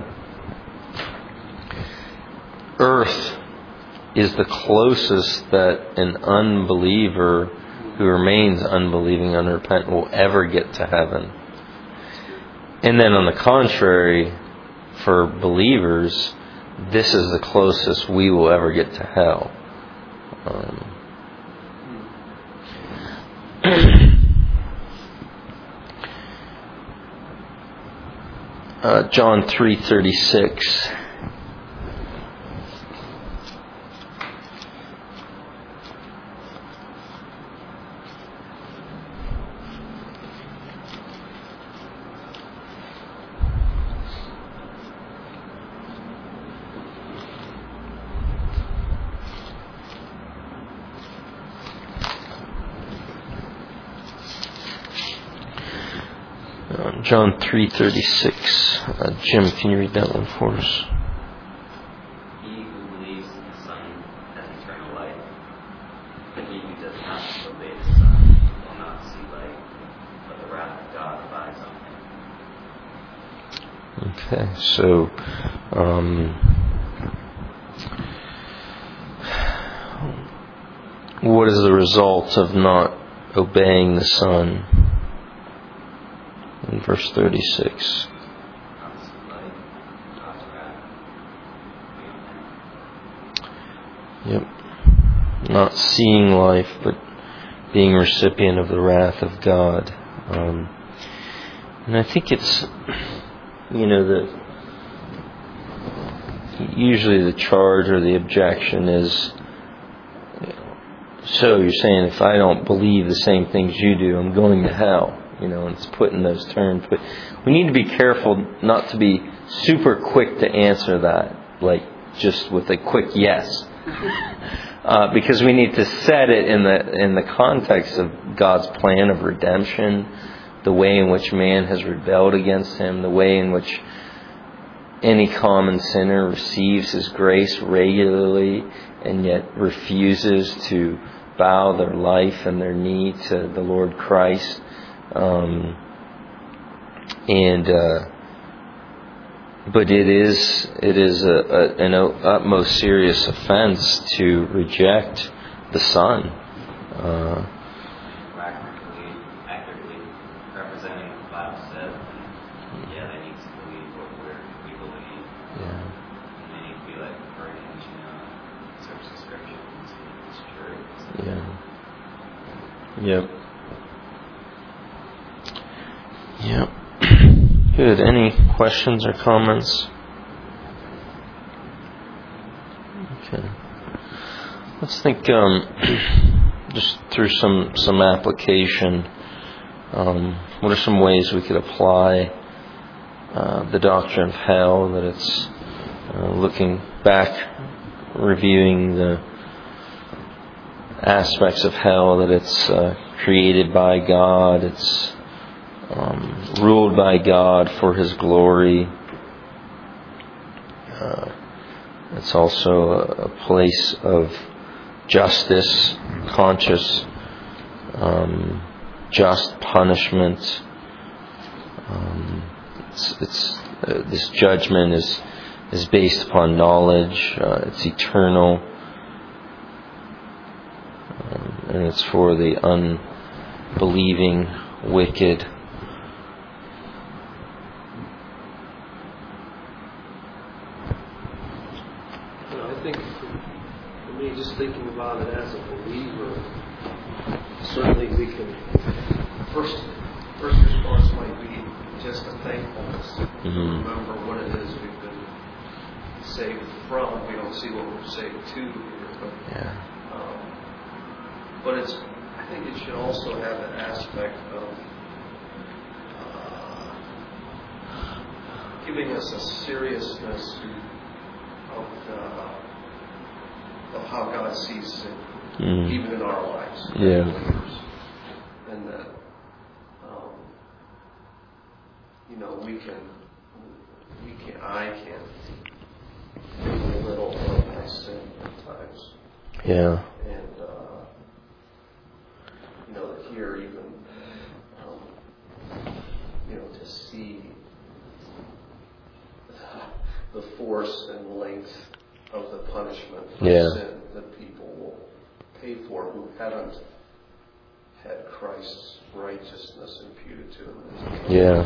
earth is the closest that an unbeliever who remains unbelieving, unrepentant, will ever get to heaven. And then on the contrary, for believers, this is the closest we will ever get to hell. Um, uh, John three thirty-six. John three thirty-six. Uh, Jim, can you read that one for us? He who believes in the Son has eternal life, but he who does not obey the Son will not see life, but the wrath of God abides on him. Okay, so um, what is the result of not obeying the Son? In verse thirty-six. Yep. Not seeing life, but being a recipient of the wrath of God. Um, and I think it's, you know, the usually the charge or the objection is, so you're saying if I don't believe the same things you do, I'm going to hell. You know, and it's put in those terms. But we need to be careful not to be super quick to answer that, like just with a quick yes. Uh, because we need to set it in the in the context of God's plan of redemption, the way in which man has rebelled against Him, the way in which any common sinner receives His grace regularly and yet refuses to bow their life and their knee to the Lord Christ. Um, and uh, but it is it is a, a, an utmost serious offense to reject the Son. Uh, Accurately, accurately representing what the Bible says, and yeah, they need to believe what we're, we believe. yeah. And they need to be like virgins, you know, search the scriptures, it's true. Yeah. Yep. Good. Any questions or comments? Okay. Let's think um, just through some some application. Um, what are some ways we could apply uh, the doctrine of hell? That it's uh, looking back, reviewing the aspects of hell. That it's uh, created by God. It's um, ruled by God for His glory. Uh, it's also a, a place of justice, conscious, um, just punishment. Um, it's, it's uh, this judgment is is based upon knowledge. Uh, it's eternal, um, and it's for the unbelieving, wicked. I think, for me, just thinking about it as a believer, certainly we can. First, first response might be just a thankfulness. Mm-hmm. Remember what it is we've been saved from. We don't see what we're saved to here, but Yeah. um, but it's. I think it should also have an aspect of uh, giving us a seriousness of uh, of how God sees sin, Mm. even in our lives. Yeah. Believers. And that, um, you know, we can, we can, I can do a little of my sin at times. Yeah. And, uh, you know, that here even, um, you know, to see the force and length of the punishment for Yeah. sin that people will pay for who haven't had Christ's righteousness imputed to them. Yeah.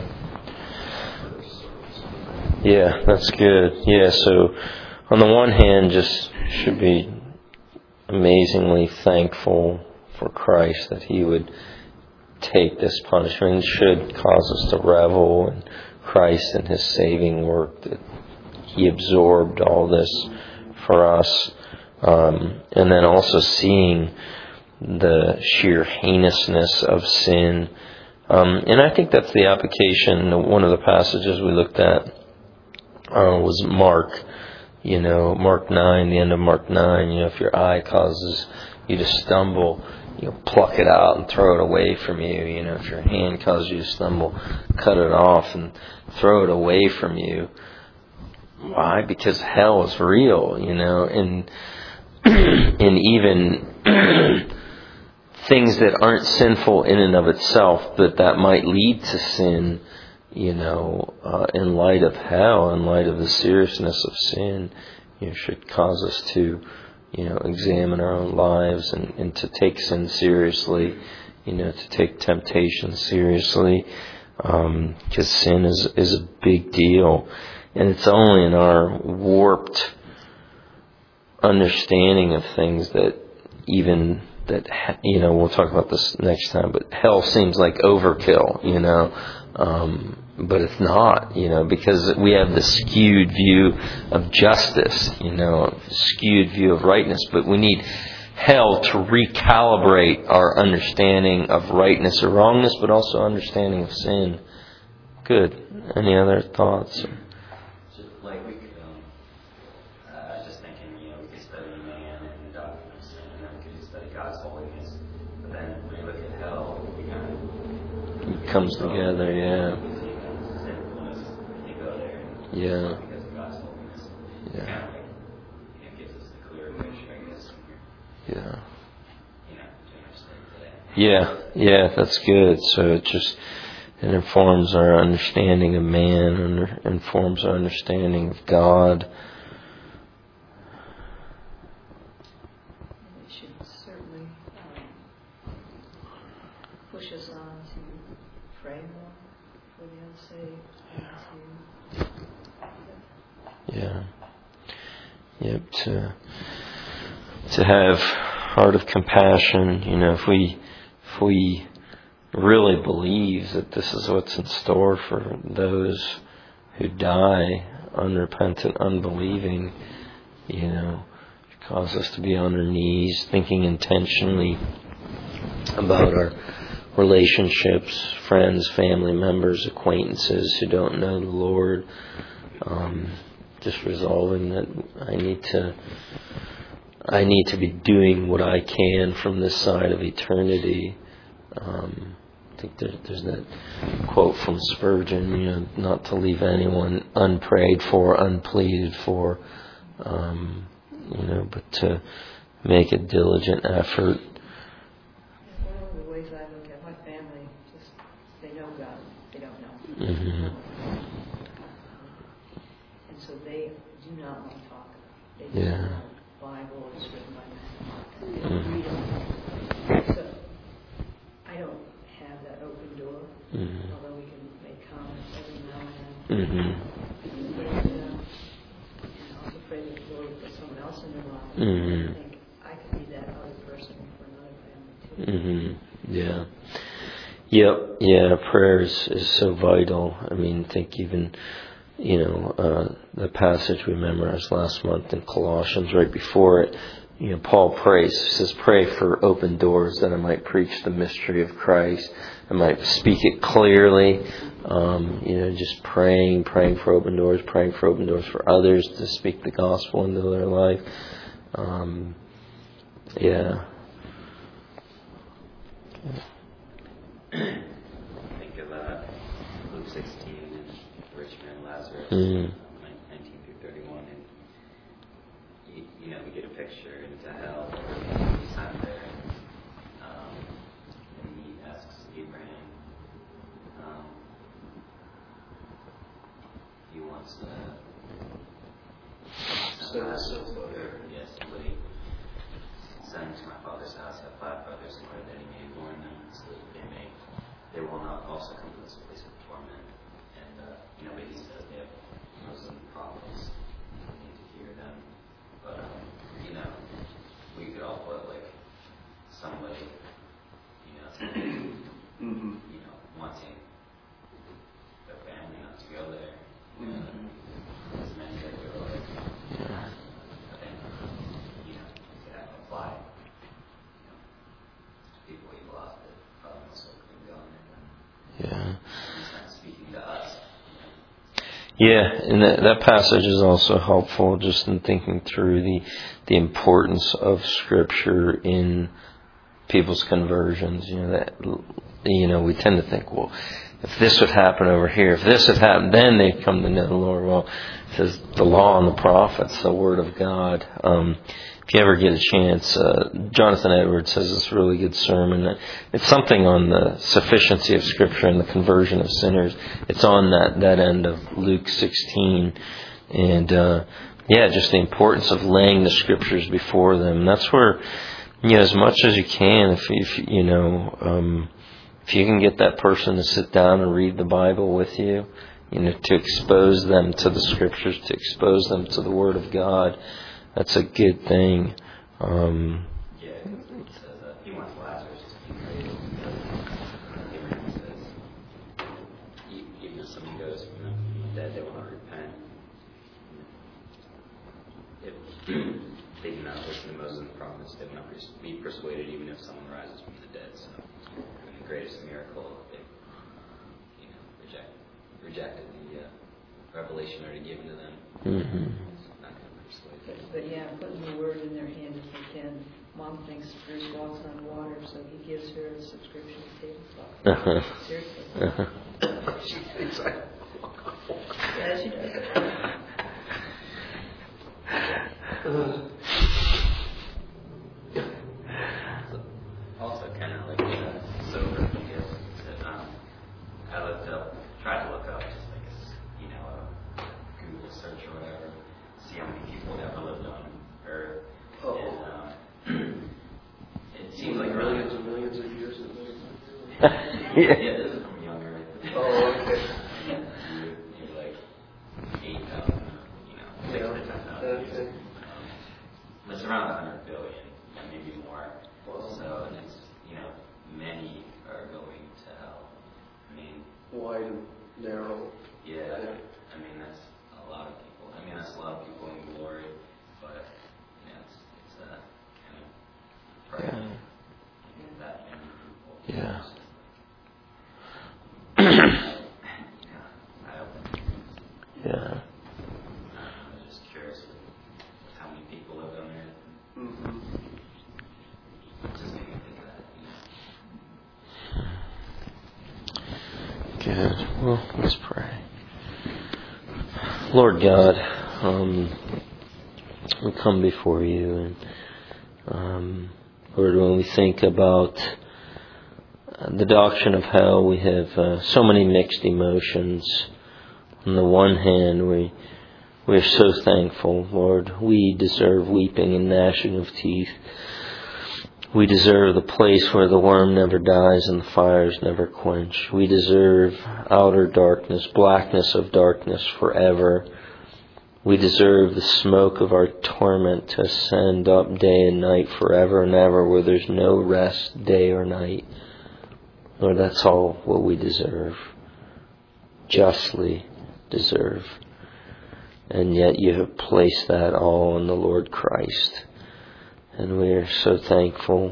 Yeah, that's good. Yeah, so on the one hand, just should be amazingly thankful for Christ that He would take this punishment. It should cause us to revel in Christ and His saving work, that He absorbed all this for us. Um, and then also seeing the sheer heinousness of sin. Um, and I think that's the application. One of the passages we looked at uh, was Mark. You know, Mark nine, the end of Mark nine. You know, if your eye causes you to stumble, you know, pluck it out and throw it away from you. You know, if your hand causes you to stumble, cut it off and throw it away from you. Why? Because hell is real, you know, and and even things that aren't sinful in and of itself, but that might lead to sin, you know, uh, in light of hell, in light of the seriousness of sin, you know, should cause us to, you know, examine our own lives and, and to take sin seriously, you know, to take temptation seriously, um, because sin is is a big deal. And it's only in our warped understanding of things that even that, you know, we'll talk about this next time, but hell seems like overkill, you know, um, but it's not, you know, because we have the skewed view of justice, you know, skewed view of rightness, but we need hell to recalibrate our understanding of rightness or wrongness, but also understanding of sin. Good. Any other thoughts? Like we could, um, uh, I was just thinking, you know, we could study man and doctrine of sin, and then we could just study God's holiness. But then when you look at hell, we kind of It comes together, yeah. sinfulness. We can go there. And Yeah. because of God's holiness, Yeah. kind of like, you know, gives us the clear picture, I guess, when you're, Yeah. you know, doing our study today. Yeah, yeah, that's good. So it just it informs our understanding of man and informs our understanding of God. It should certainly um, push us on to pray more for the unsaved and to Yeah. Yep. To to have heart of compassion. You know, if we if we really believe that this is what's in store for those who die unrepentant, unbelieving, you know, cause us to be on our knees, thinking intentionally about our relationships, friends, family members, acquaintances who don't know the Lord. Um, just resolving that I need to, I need to be doing what I can from this side of eternity. Um, I think there, there's that quote from Spurgeon, you know, not to leave anyone unprayed for, unpleaded for, um, you know, but to make a diligent effort. One of the ways I look at my family, just they know God, they don't know. Mm-hmm. And so they do not want to talk. They just Yeah. know the Bible is written by men. They Mm-hmm. read it. So I don't have that open door, Mm-hmm. although we can make comments every now and then. Mm-hmm. And, uh, and also pray that the Lord put someone else in their life. Mm-hmm. I think I could be that other person for another family too. Mm-hmm. Yeah. Yep. Yeah. Prayer is, is so vital. I mean, think even, you know, uh, the passage we memorized last month in Colossians, right before it, you know, Paul prays. He says, "Pray for open doors that I might preach the mystery of Christ. I might speak it clearly." Um, you know, just praying, praying for open doors, praying for open doors for others to speak the gospel into their life. Um, yeah. Think of uh, Luke sixteen and the rich man Lazarus, Mm. nineteen through thirty-one, and you, you know we get a picture into hell. He's not there, um, and he asks Abraham. Um, he wants to Send his son over. Yes, somebody send to my father's house. I have five brothers in order that he may warn them, so that they may. They will not also come to this place of torment. And, uh, you know, but he says they have Muslim prophets. You need to hear them. But, um, you know, we could all put, like, somebody, you know, Mm-hmm. you know, wanting their family not to go there. Mm-hmm. Uh, as many that go, like, I think, you know, to have apply. You know, people you lost it probably also could go on there. Yeah. He's not speaking to us. Yeah, and that, that passage is also helpful just in thinking through the the importance of Scripture in people's conversions. You know that you know we tend to think, well, if this would happen over here, if this had happened, then they'd come to know the Lord. Well, it says the law and the prophets, the Word of God. Um, if you ever get a chance, uh, Jonathan Edwards has this really good sermon. It's something on the sufficiency of Scripture and the conversion of sinners. It's on that, that end of Luke sixteen. And, uh, yeah, just the importance of laying the Scriptures before them. And that's where, you know, as much as you can, if, if you know, um, if you can get that person to sit down and read the Bible with you, you know, to expose them to the Scriptures, to expose them to the Word of God, that's a good thing. Um, Yeah, he says uh, he wants Lazarus to be raised. Abraham says, e- even if someone goes from the dead, they will not repent. If they do not listen to Moses and the prophets, they will not be persuaded, even if someone rises from the dead. So, I mean, the greatest miracle, they, you know, reject, rejected the uh, revelation already given to them. mm-hmm. But, but yeah, putting the word in their hand if they can. Mom thinks Bruce walks on water, so he gives her a subscription to table talk. Uh-huh. Seriously. Uh-huh. She thinks I. Yeah, she does. Also, kind of like a sober gift that um, I looked up, tried to look up, just like a, you know, a Google search or whatever, see how many people ever lived on Earth. Oh. And um, it seems like millions really, and millions of years. yeah, Yeah. this is from young Earth. Oh, okay. You're, you're like eight thousand, you know, six to ten thousand years. Okay. Um, it's around one hundred billion, maybe more. So, and it's, you know, many are going to wide and narrow. Yeah, I mean, that's a lot of people. I mean, that's a lot of people in glory, but yeah, it's, it's uh, kind of private. And that many people. Yeah. I hope. Yeah. I was just curious with how many people live on there. Mm-hmm. Just made me think of that. Good. Well, let's pray. Lord God, um, we come before you, and um, Lord, when we think about the doctrine of hell, we have uh, so many mixed emotions. On the one hand, we we are so thankful, Lord. We deserve weeping and gnashing of teeth. We deserve the place where the worm never dies and the fires never quench. We deserve outer darkness, blackness of darkness forever. We deserve the smoke of our torment to ascend up day and night forever and ever, where there's no rest day or night. Lord, that's all what we deserve. Justly deserve. And yet you have placed that all in the Lord Christ. And we are so thankful,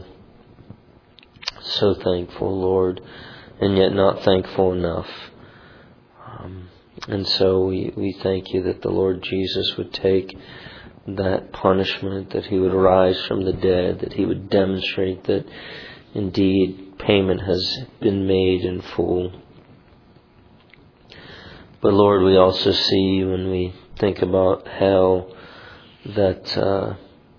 so thankful, Lord, and yet not thankful enough. Um, and so we, we thank you that the Lord Jesus would take that punishment, that he would rise from the dead, that he would demonstrate that indeed payment has been made in full. But Lord, we also see when we think about hell that uh,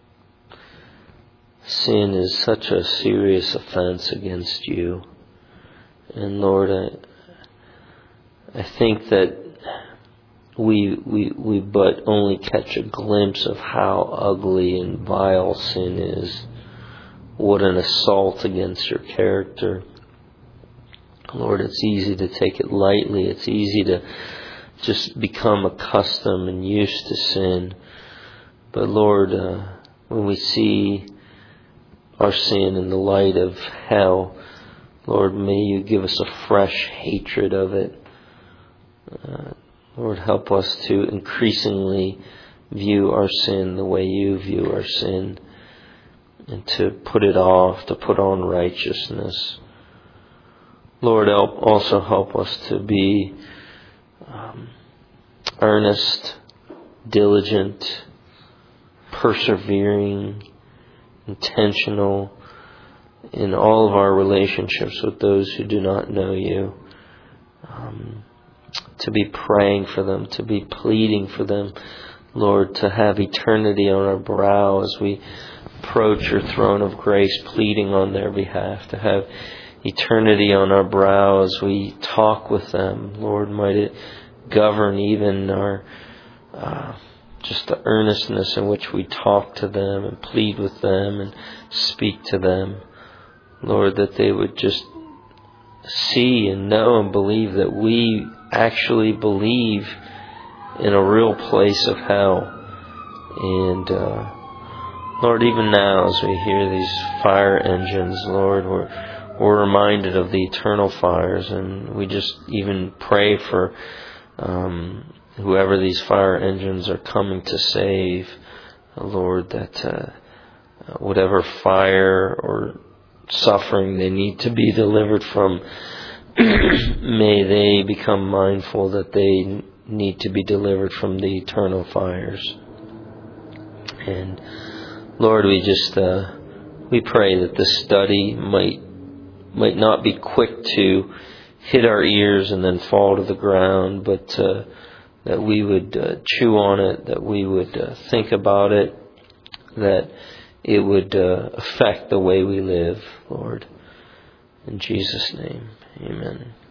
sin is such a serious offense against you. And Lord, I, I think that we, we, we but only catch a glimpse of how ugly and vile sin is. What an assault against your character. Lord, it's easy to take it lightly. It's easy to just become accustomed and used to sin. But Lord, uh, when we see our sin in the light of hell, Lord, may you give us a fresh hatred of it. Uh, Lord, help us to increasingly view our sin the way you view our sin, and to put it off, to put on righteousness. Lord, help, also help us to be um, earnest, diligent, persevering, intentional in all of our relationships with those who do not know you. Um, to be praying for them, to be pleading for them, Lord, to have eternity on our brow as we approach your throne of grace, pleading on their behalf, to have eternity on our brow as we talk with them. Lord, might it govern even our uh, just the earnestness in which we talk to them and plead with them and speak to them. Lord, that they would just see and know and believe that we actually believe in a real place of hell. And uh, Lord, even now as we hear these fire engines, Lord, we're, we're reminded of the eternal fires, and we just even pray for um, whoever these fire engines are coming to save, Lord, that uh, whatever fire or suffering they need to be delivered from, may they become mindful that they need to be delivered from the eternal fires. And Lord, we just uh, we pray that this study might might not be quick to hit our ears and then fall to the ground, but uh, that we would uh, chew on it, that we would uh, think about it, that it would uh, affect the way we live, Lord. In Jesus' name, amen.